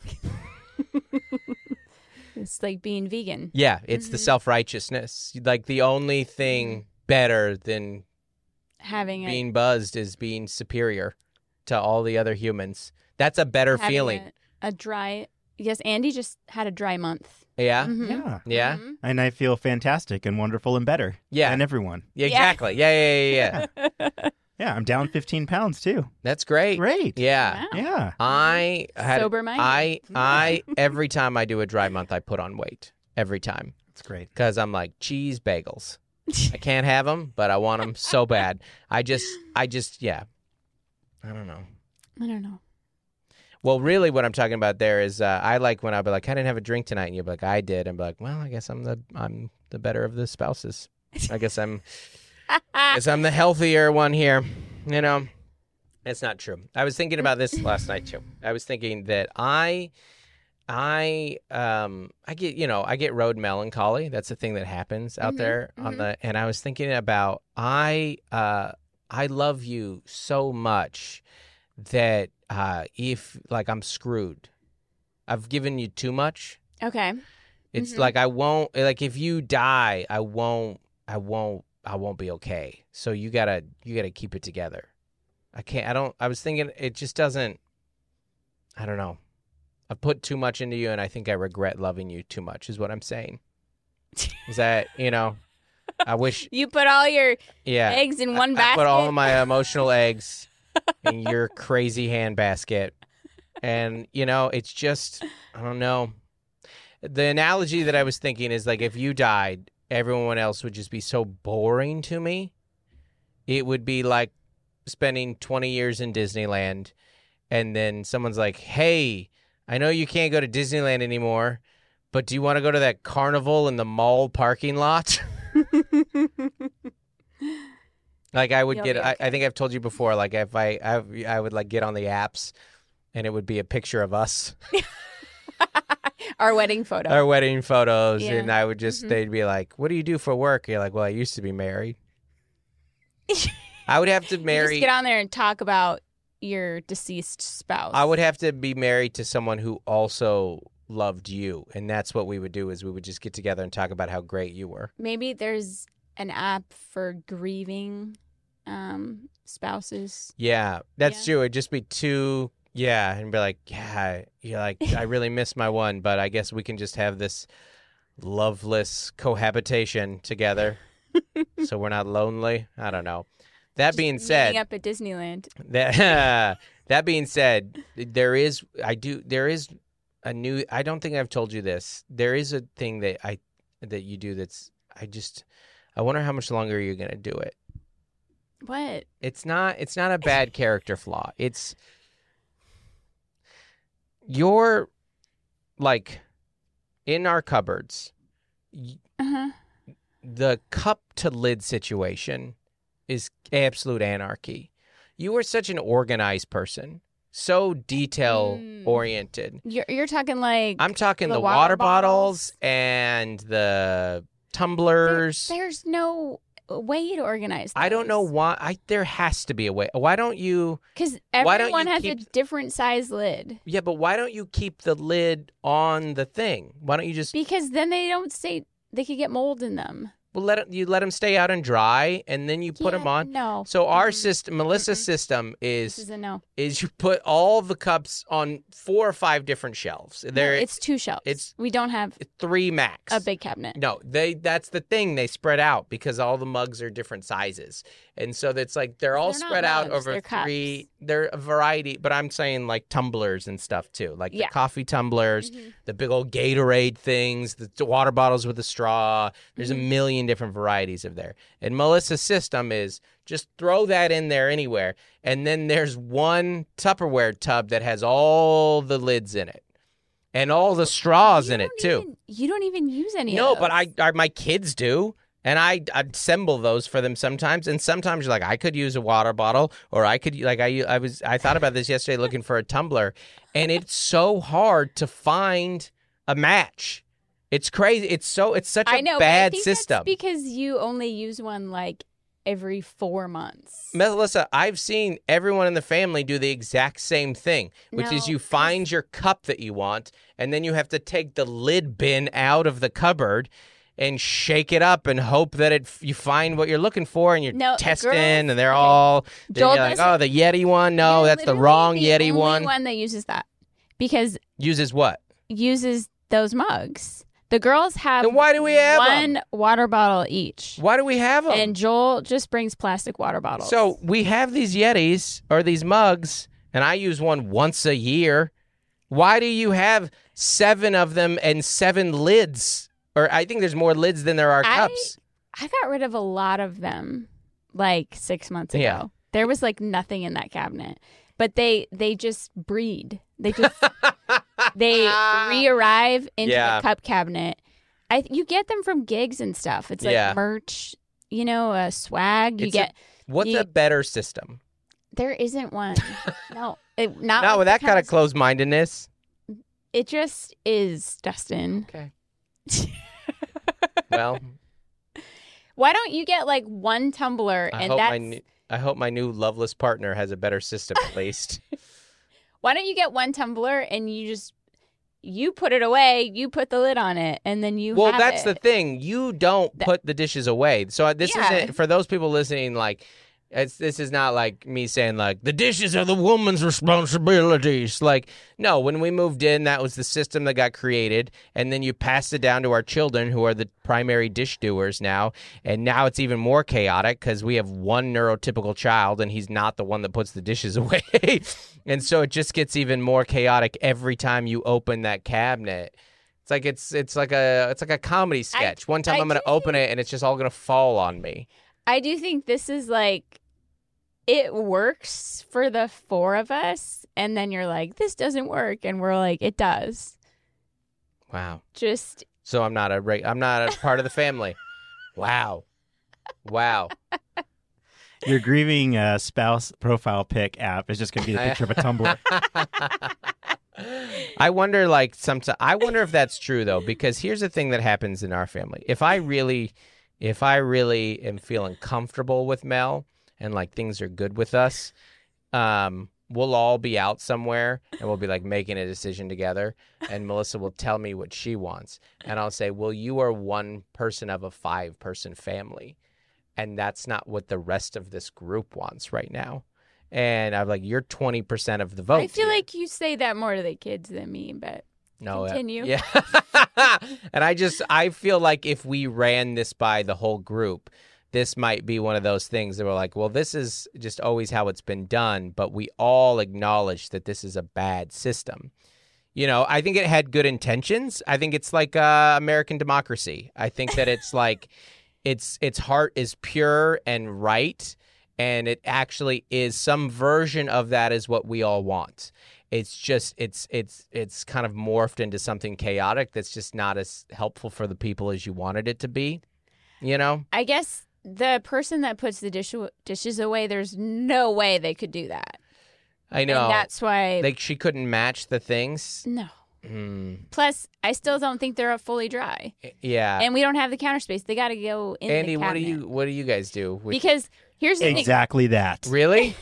It's like being vegan. Yeah, it's the self-righteousness. The only thing better than Having being buzzed is being superior to all the other humans. That's a better feeling. A dry. Yes, Andy just had a dry month. Yeah? Mhm. Yeah. Yeah? Mhm. And I feel fantastic and wonderful and better Yeah. than everyone. Yeah, exactly. Yeah. Yeah, I'm down 15 pounds too. That's great. Great. Yeah. Wow. Yeah. I had Sober-minded. I every time I do a dry month I put on weight. Every time. That's great. Cuz I'm like cheese bagels. I can't have them, but I want them so bad. I just yeah. I don't know. I don't know. Well, really, what I'm talking about there is I like when I'll be like, I didn't have a drink tonight, and you'll be like, I did, and be like, well, I guess I'm the better of the spouses. I guess I'm the healthier one here. You know, it's not true. I was thinking about this last night too. I was thinking that I get road melancholy. That's the thing that happens out there and I was thinking about I love you so much that if I'm screwed. I've given you too much. Okay. It's I won't if you die, I won't be okay. So you gotta keep it together. I was thinking it just doesn't, I don't know. I've put too much into you and I think I regret loving you too much is what I'm saying. Is that, I wish. You put all your Yeah. eggs in one I basket. put all of my emotional eggs in your crazy handbasket. And, it's just, I don't know. The analogy that I was thinking is if you died, everyone else would just be so boring to me. It would be like spending 20 years in Disneyland and then someone's like, hey, I know you can't go to Disneyland anymore, but do you want to go to that carnival in the mall parking lot? I would You'll get, be okay. I think I've told you before, if I would get on the apps and it would be a picture of us. Our wedding photo. Our wedding photos, Yeah. and I would just, they'd be like, what do you do for work? You're like, well, I used to be married. I would have to marry. Just get on there and talk about your deceased spouse. I would have to be married to someone who also loved you. And that's what we would do is we would just get together and talk about how great you were. Maybe there's an app for grieving spouses. Yeah, that's true. It'd just be two, and be like, you're like, I really miss my one, but I guess we can just have this loveless cohabitation together so we're not lonely. I don't know. That being said, meeting up at Disneyland. That being said, there is a new, I don't think I've told you this. There is a thing that you do that's, I wonder how much longer you're going to do it. What? It's not a bad character flaw. It's you're like in our cupboards. The cup to lid situation is absolute anarchy. You are such an organized person, so detail oriented. You're talking like I'm talking the water bottles and the tumblers. There's no way to organize those. I don't know why. There has to be a way. Why don't you? Because everyone has a different size lid. Yeah, but why don't you keep the lid on the thing? Why don't you just? Because then they don't stay. They could get mold in them. Well, let them stay out and dry, and then you put them on. No. So our system, Melissa's system, is this is a no. Is you put all the cups on 4 or 5 different shelves. It's 2 shelves. We don't have 3 max. A big cabinet. No, that's the thing. They spread out because all the mugs are different sizes, and so it's like they're all spread out over they're 3. Cups. They're a variety, but I'm saying like tumblers and stuff too, like the coffee tumblers, the big old Gatorade things, the water bottles with a straw. There's a million different varieties of there. And Melissa's system is just throw that in there anywhere, and then there's one Tupperware tub that has all the lids in it. And all the straws in it too. You don't even use any of those. No, but my kids do. And I assemble those for them sometimes. And sometimes you're like, I could use a water bottle, or I could I thought about this yesterday looking for a tumbler, and it's so hard to find a match. It's crazy. It's such a bad system. That's because you only use one like every 4 months. Melissa, I've seen everyone in the family do the exact same thing, which is you find your cup that you want, and then you have to take the lid bin out of the cupboard and shake it up and hope that you find what you're looking for, and you're testing, and they're all like, oh, the Yeti one. No, that's the wrong Yeti one. The one that uses that because uses what? Uses those mugs. The girls have then why do we have one water bottle each. Why do we have them? And Joel just brings plastic water bottles. So we have these Yetis or these mugs, and I use one once a year. Why do you have 7 of them and 7 lids? Or I think there's more lids than there are cups. I got rid of a lot of them like 6 months ago. Yeah. There was like nothing in that cabinet. But they just breed. They just they re-arrive into the cup cabinet. You get them from gigs and stuff. It's like merch, swag. What's a better system? There isn't one. No, not not with that kind of closed-mindedness. It just is, Dustin. Okay. Well, why don't you get like one tumbler I hope my new loveless partner has a better system at least. Why don't you get one tumbler and you put it away, you put the lid on it, and then you Well, that's the thing. You don't put the dishes away. So this isn't for those people listening like this is not like me saying like the dishes are the woman's responsibilities. Like, no, when we moved in, that was the system that got created, and then you passed it down to our children, who are the primary dish doers now. And now it's even more chaotic because we have one neurotypical child, and he's not the one that puts the dishes away. And so it just gets even more chaotic every time you open that cabinet. It's like a comedy sketch. One time I'm going to open it, and it's just all going to fall on me. I do think this is like, it works for the 4 of us, and then you're like, this doesn't work, and we're like, it does. Wow. So I'm not a part of the family. Wow. Your grieving spouse profile pic app is just going to be the picture of a tumbler. I wonder if that's true though, because here's the thing that happens in our family. If I really am feeling comfortable with Mel and like things are good with us, we'll all be out somewhere and we'll be like making a decision together, and Melissa will tell me what she wants, and I'll say, well, you are one person of a 5-person family, and that's not what the rest of this group wants right now. And I'm like, you're 20% of the vote. I feel like you say that more to the kids than me, but no, continue. Yeah. And I feel like if we ran this by the whole group, this might be one of those things that we're like, well, this is just always how it's been done, but we all acknowledge that this is a bad system. You know, I think it had good intentions. I think it's like American democracy. I think that it's like its heart is pure and right, and it actually is some version of that is what we all want. It's just it's kind of morphed into something chaotic that's just not as helpful for the people as you wanted it to be. You know? I guess the person that puts the dishes away, there's no way they could do that. I know. And that's why she couldn't match the things. No. Plus, I still don't think they're fully dry. Yeah. And we don't have the counter space. They got to go in Andy, the cabinet. what do you guys do? Because here's the thing. Exactly that. Really?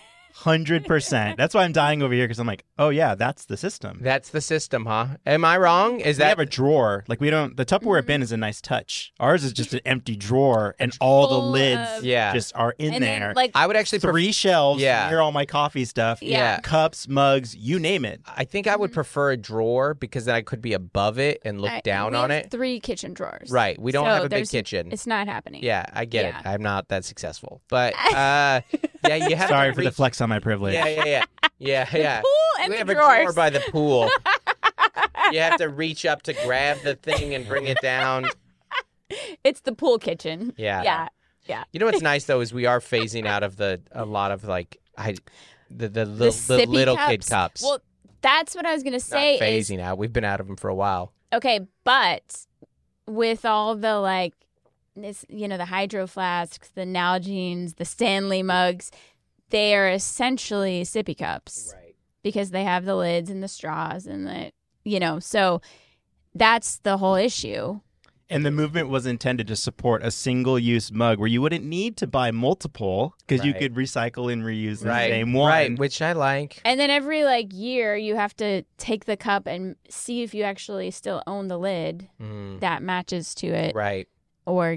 100%. That's why I'm dying over here, because I'm like, oh yeah, that's the system. That's the system, huh? Am I wrong? We have a drawer. Like we don't. The Tupperware bin is a nice touch. Ours is just an empty drawer, and all the lids just are in there. Then, like, I would actually 3 shelves near all my coffee stuff. Yeah. Cups, mugs, you name it. I think I would prefer a drawer because then I could be above it and look down on it. 3 kitchen drawers. Right. We don't have a big kitchen. It's not happening. Yeah, I get it. I'm not that successful, but yeah, you have. Sorry for the flex on my privilege. Yeah. The pool and we the have a drawers. drawer by the pool. You have to reach up to grab the thing and bring it down. It's the pool kitchen. Yeah. You know what's nice though is we are phasing out of a lot of like the little kid cups. Well, that's what I was gonna say. Not phasing out. We've been out of them for a while. Okay, but with all the like this, the Hydro Flasks, the Nalgene's, the Stanley mugs, they are essentially sippy cups, right? Because they have the lids and the straws and so that's the whole issue. And the movement was intended to support a single-use mug where you wouldn't need to buy multiple because you could recycle and reuse the same one. Right, which I like. And then every year you have to take the cup and see if you actually still own the lid that matches to it. Right. Or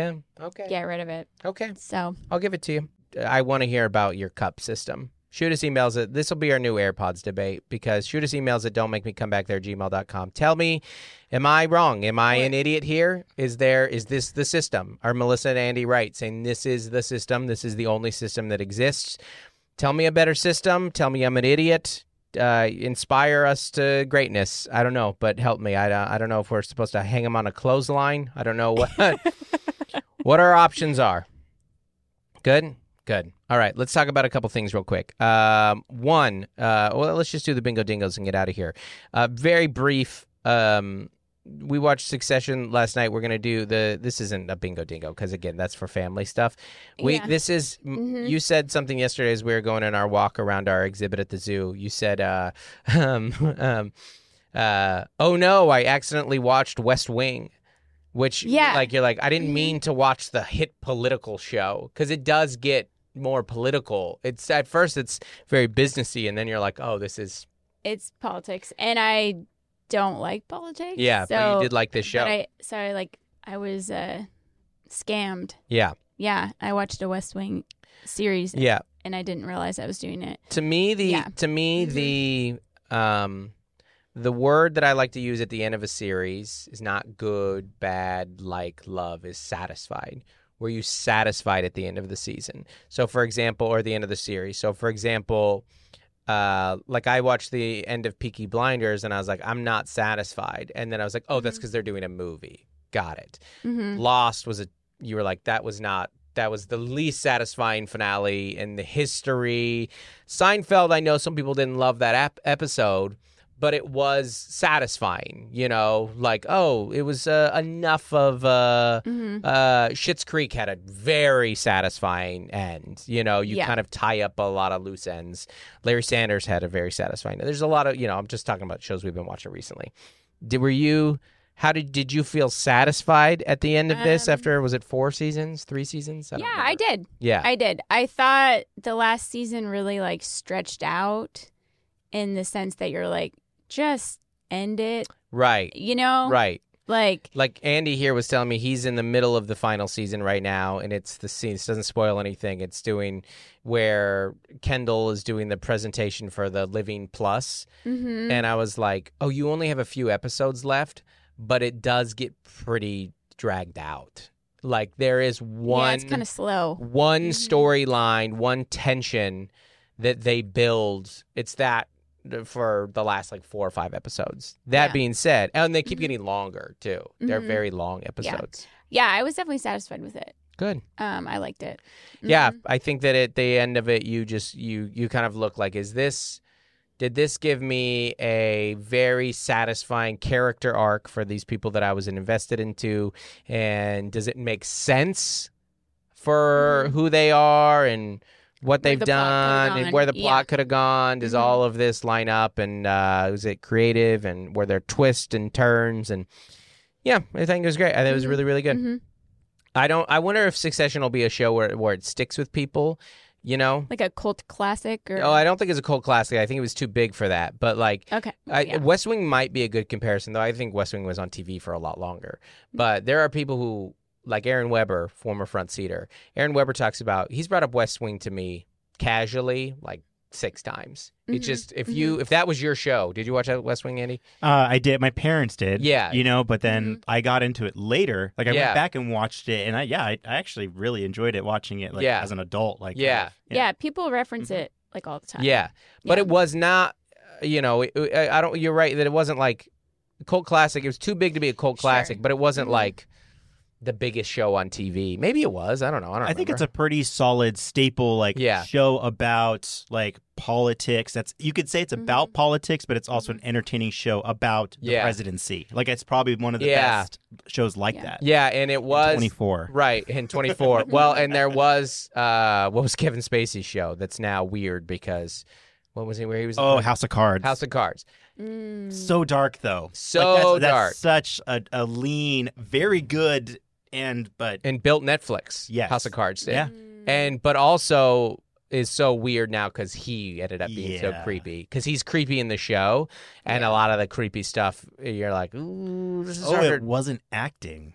get rid of it. Okay. So I'll give it to you. I want to hear about your cup system. Shoot us emails at, this will be our new AirPods debate, because shoot us emails at don'tmakemecomebackthare@gmail.com. Tell me, am I wrong? Am I an idiot here? Is this the system? Are Melissa and Andy right, saying this is the system, this is the only system that exists? Tell me a better system. Tell me I'm an idiot. Inspire us to greatness. I don't know, but help me. I don't know if we're supposed to hang them on a clothesline. I don't know what our options are. Good. All right, let's talk about a couple things real quick. One, let's just do the bingo dingos and get out of here. Very brief. We watched Succession last night. We're going to do this isn't a bingo dingo because, again, that's for family stuff. This is, you said something yesterday as we were going on our walk around our exhibit at the zoo. You said, oh no, I accidentally watched West Wing. Which, you're like, I didn't mean to watch the hit political show, because it does get more political. At first it's very businessy, and then you're like, oh, it's politics, and I don't like politics. Yeah, but you did like this show. I was scammed. Yeah. Yeah, I watched a West Wing series. Yeah. And I didn't realize I was doing it. To me, the word that I like to use at the end of a series is not good, bad, like, love, is satisfied. Were you satisfied at the end of the season? So, for example, or the end of the series. So, for example, I watched the end of Peaky Blinders and I was like, I'm not satisfied. And then I was like, oh, that's because they're doing a movie. Got it. Lost you were like, that was the least satisfying finale in the history. Seinfeld, I know some people didn't love that episode, but it was satisfying, it was enough of Schitt's Creek had a very satisfying end. You kind of tie up a lot of loose ends. Larry Sanders had a very satisfying end. There's a lot of, I'm just talking about shows we've been watching recently. How did you feel satisfied at the end of this after, was it 4 seasons, 3 seasons? I did. Yeah. I did. I thought the last season really like stretched out in the sense that you're like, just end it. Right. You know? Right. Like Andy here was telling me he's in the middle of the final season right now, and it's the scene. This doesn't spoil anything. It's doing where Kendall is doing the presentation for the Living Plus, and I was like, "Oh, you only have a few episodes left, but it does get pretty dragged out. Like there is one, it's kind of slow. One storyline, one tension that they build. It's that." For the last like 4 or 5 episodes. That being said, and they keep getting longer too. They're very long episodes. Yeah, I was definitely satisfied with it. Good. I liked it. Yeah, I think that at the end of it, you kind of look like, did this give me a very satisfying character arc for these people that I was invested into, and does it make sense for who they are and what they've done and where the plot could have gone? Does all of this line up, and was it creative, and were there twists and turns? And yeah, I think it was great. I think it was really, really good. I wonder if Succession will be a show where it sticks with people, you know? Like a cult classic? Or... Oh, I don't think it's a cult classic. I think it was too big for that. But like, West Wing might be a good comparison, though. I think West Wing was on TV for a lot longer. But there are people who, like Aaron Weber, former front seater. Aaron Weber talks about, he's brought up West Wing to me casually like 6 times. It's just, if that was your show, did you watch West Wing, Andy? I did. My parents did. Yeah. You know, but then I got into it later. Like I went back and watched it, and I actually really enjoyed it watching it like as an adult. Like yeah, people reference it like all the time. Yeah. But it was not, you know, you're right that it wasn't like a cult classic. It was too big to be a cult classic, but it wasn't like the biggest show on TV. Maybe it was. I don't know. I think it's a pretty solid staple show about like politics. You could say it's about politics, but it's also an entertaining show about the presidency. Like it's probably one of the best shows like that. Yeah, and it was 24. Right, in 24. Well, and there was what was Kevin Spacey's show that's now weird because what was he where he was? Oh, House of Cards. House of Cards. So dark though. So that's dark. Such a lean, very good and built Netflix. Yes. House of Cards did. Yeah. But also is so weird now because he ended up being so creepy. Because he's creepy in the show, and a lot of the creepy stuff, you're like, ooh, this is harder. It wasn't acting.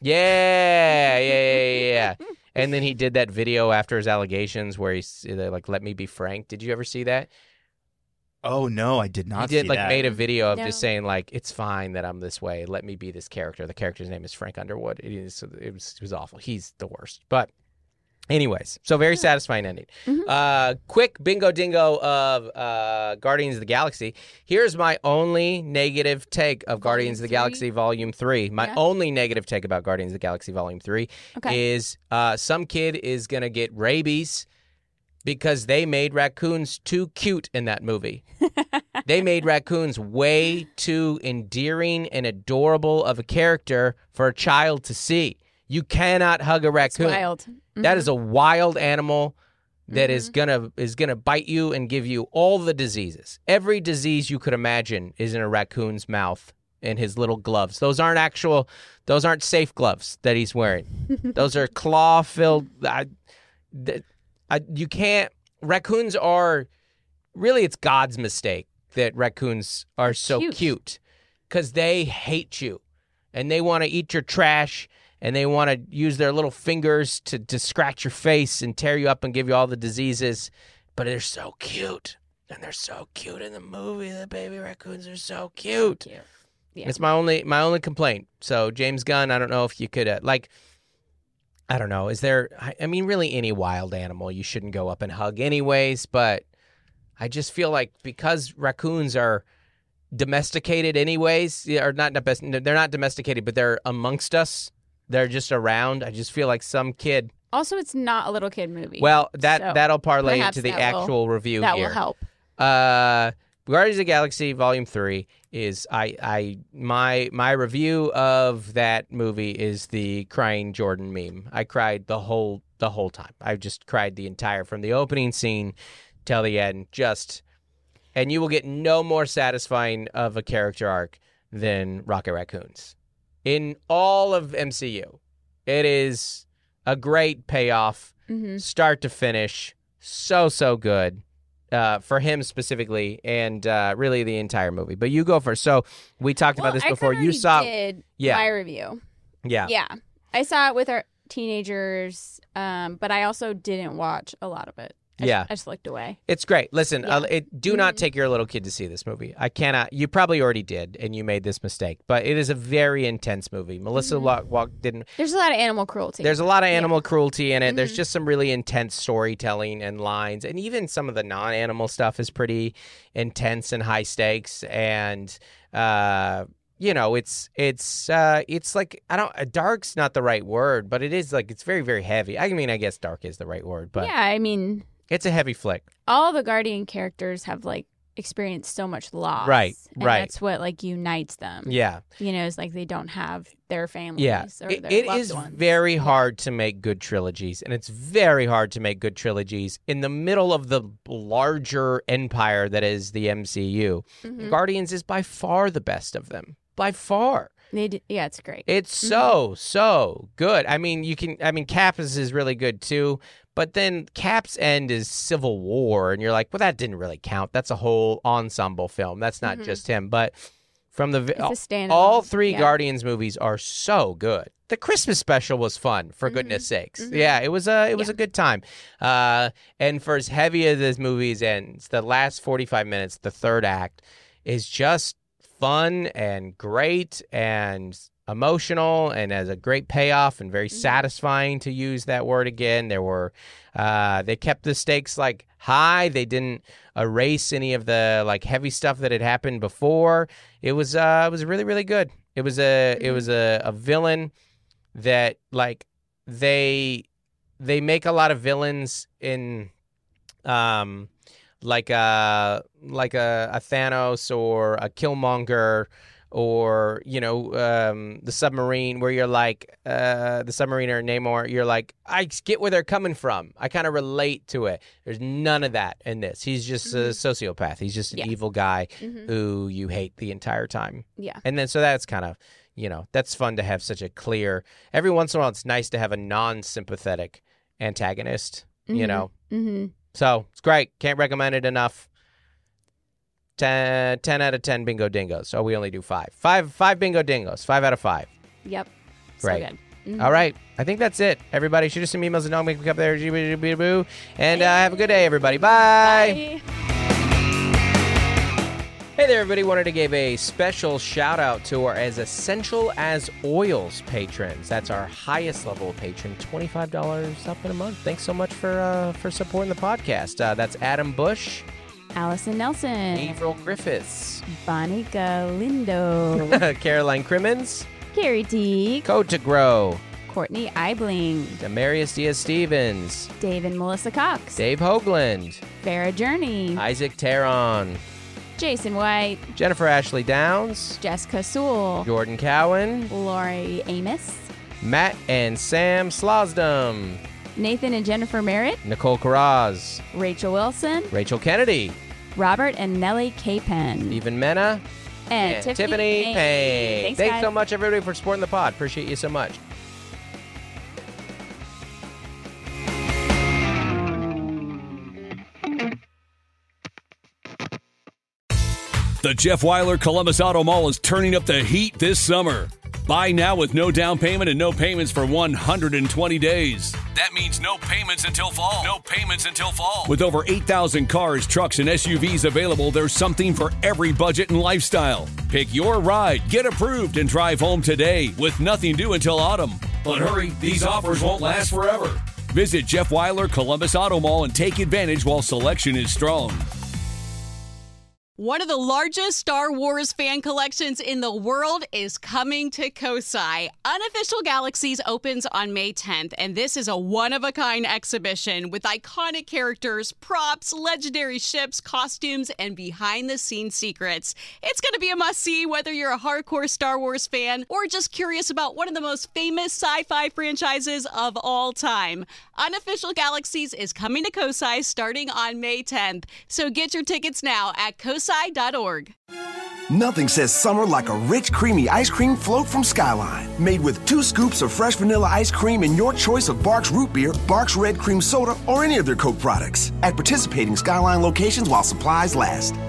Yeah. And then he did that video after his allegations where he's like, "Let me be frank." Did you ever see that? Oh no, I did not. He did see that. made a video of just saying like, "It's fine that I'm this way. Let me be this character." The character's name is Frank Underwood. It was awful. He's the worst. But anyways, so very satisfying ending. Quick bingo dingo of Guardians of the Galaxy. Here's my only negative take of Guardians of the Galaxy Volume 3. My only negative take about Guardians of the Galaxy Volume 3 is some kid is gonna get rabies. Because they made raccoons too cute in that movie. They made raccoons way too endearing and adorable of a character for a child to see. You cannot hug a raccoon. It's wild. That is a wild animal that is gonna bite you and give you all the diseases. Every disease you could imagine is in a raccoon's mouth in his little gloves. Those aren't safe gloves that he's wearing. Those are claw-filled. You can't. Raccoons are really, it's God's mistake that raccoons are so cute because they hate you and they want to eat your trash and they want to use their little fingers to scratch your face and tear you up and give you all the diseases. But they're so cute, and they're so cute in the movie. The baby raccoons are so cute. Yeah. It's my only complaint. So James Gunn, I don't know if you could I don't know. Is there, I mean, really any wild animal you shouldn't go up and hug anyways, but I just feel like because raccoons are domesticated anyways, or not, they're not domesticated, but they're amongst us. They're just around. I just feel like some kid. Also, it's not a little kid movie. Well, that'll parlay into the actual review that here. That will help. Guardians of the Galaxy Volume 3 is my review of that movie is the crying Jordan meme. I cried the whole time. I just cried the entire from the opening scene till the end. And you will get no more satisfying of a character arc than Rocket Raccoons. in all of MCU. It is a great payoff, start to finish. So good for him specifically, and really the entire movie. But you go first. So we talked about this before. You saw my review. Yeah. I saw it with our teenagers, but I also didn't watch a lot of it. I just looked away. It's great. Listen, do not take your little kid to see this movie. I cannot. You probably already did, and you made this mistake. But it is a very intense movie. Melissa didn't. There's a lot of animal cruelty. There's a lot of animal cruelty in it. There's just some really intense storytelling and lines, and even some of the non-animal stuff is pretty intense and high stakes. And it's like dark's not the right word, but it is like it's very, very heavy. I mean, I guess dark is the right word, but it's a heavy flick. All the Guardian characters have experienced so much loss, right? That's what unites them. Yeah, it's like they don't have their families. Yeah, or it loved is ones. very hard to make good trilogies, and it's very hard to make good trilogies in the middle of the larger empire that is the MCU. Guardians is by far the best of them. By far. It's great. It's so good. I mean, Cap's is really good too, but then Cap's end is Civil War, and you're like, well, that didn't really count. That's a whole ensemble film. That's not just him. But from all three Guardians movies are so good. The Christmas special was fun, for goodness sakes. Yeah, it was a good time. And for as heavy as this movie's ends, the last 45 minutes, the third act, is just fun and great and emotional and has a great payoff and very satisfying, to use that word again. There were they kept the stakes high. They didn't erase any of the heavy stuff that had happened before. It was really, really good. It was a villain that they make a lot of villains in like a Thanos or a Killmonger, or the submarine, where you're the submariner Namor, you're I get where they're coming from. I kind of relate to it. There's none of that in this. He's just a sociopath. He's just an evil guy who you hate the entire time. Yeah. And then so that's kind of that's fun to have such a clear. Every once in a while, it's nice to have a non-sympathetic antagonist. So it's great. Can't recommend it enough. 10 out of 10 bingo dingos. So we only do 5. 5 bingo dingos. 5 out of 5. Yep. Great. So good. All right. I think that's it. Everybody, shoot us some emails and don't make me up there. And have a good day, everybody. Bye. Hey there, everybody. Wanted to give a special shout out to our As Essential as Oils patrons. That's our highest level patron, $25 up in a month. Thanks so much for supporting the podcast. That's Adam Bush, Allison Nelson, April Griffiths, Bonnie Galindo, Caroline Crimmins, Carrie T, Code to Grow, Courtney Eibling, Demarius Diaz-Stevens, Dave and Melissa Cox, Dave Hoagland, Farrah Journey, Isaac Teron, Jason White, Jennifer Ashley Downs, Jessica Sewell, Jordan Cowan, Lori Amos, Matt and Sam Slosdom, Nathan and Jennifer Merritt, Nicole Carraz, Rachel Wilson, Rachel Kennedy, Robert and Nellie Capen, Stephen Mena, and Tiffany Payne. Thanks so much, everybody, for supporting the pod. Appreciate you so much. The Jeff Weiler Columbus Auto Mall is turning up the heat this summer. Buy now with no down payment and no payments for 120 days. That means no payments until fall. No payments until fall. With over 8,000 cars, trucks, and SUVs available, there's something for every budget and lifestyle. Pick your ride, get approved, and drive home today with nothing due until autumn. But hurry, these offers won't last forever. Visit Jeff Weiler Columbus Auto Mall and take advantage while selection is strong. One of the largest Star Wars fan collections in the world is coming to Kosai. Unofficial Galaxies opens on May 10th, and this is a one-of-a-kind exhibition with iconic characters, props, legendary ships, costumes, and behind-the-scenes secrets. It's going to be a must-see whether you're a hardcore Star Wars fan or just curious about one of the most famous sci-fi franchises of all time. Unofficial Galaxies is coming to Kosai starting on May 10th, so get your tickets now at kosai.org. Nothing says summer like a rich, creamy ice cream float from Skyline. Made with 2 scoops of fresh vanilla ice cream and your choice of Barks Root Beer, Barks Red Cream Soda, or any of their Coke products. At participating Skyline locations while supplies last.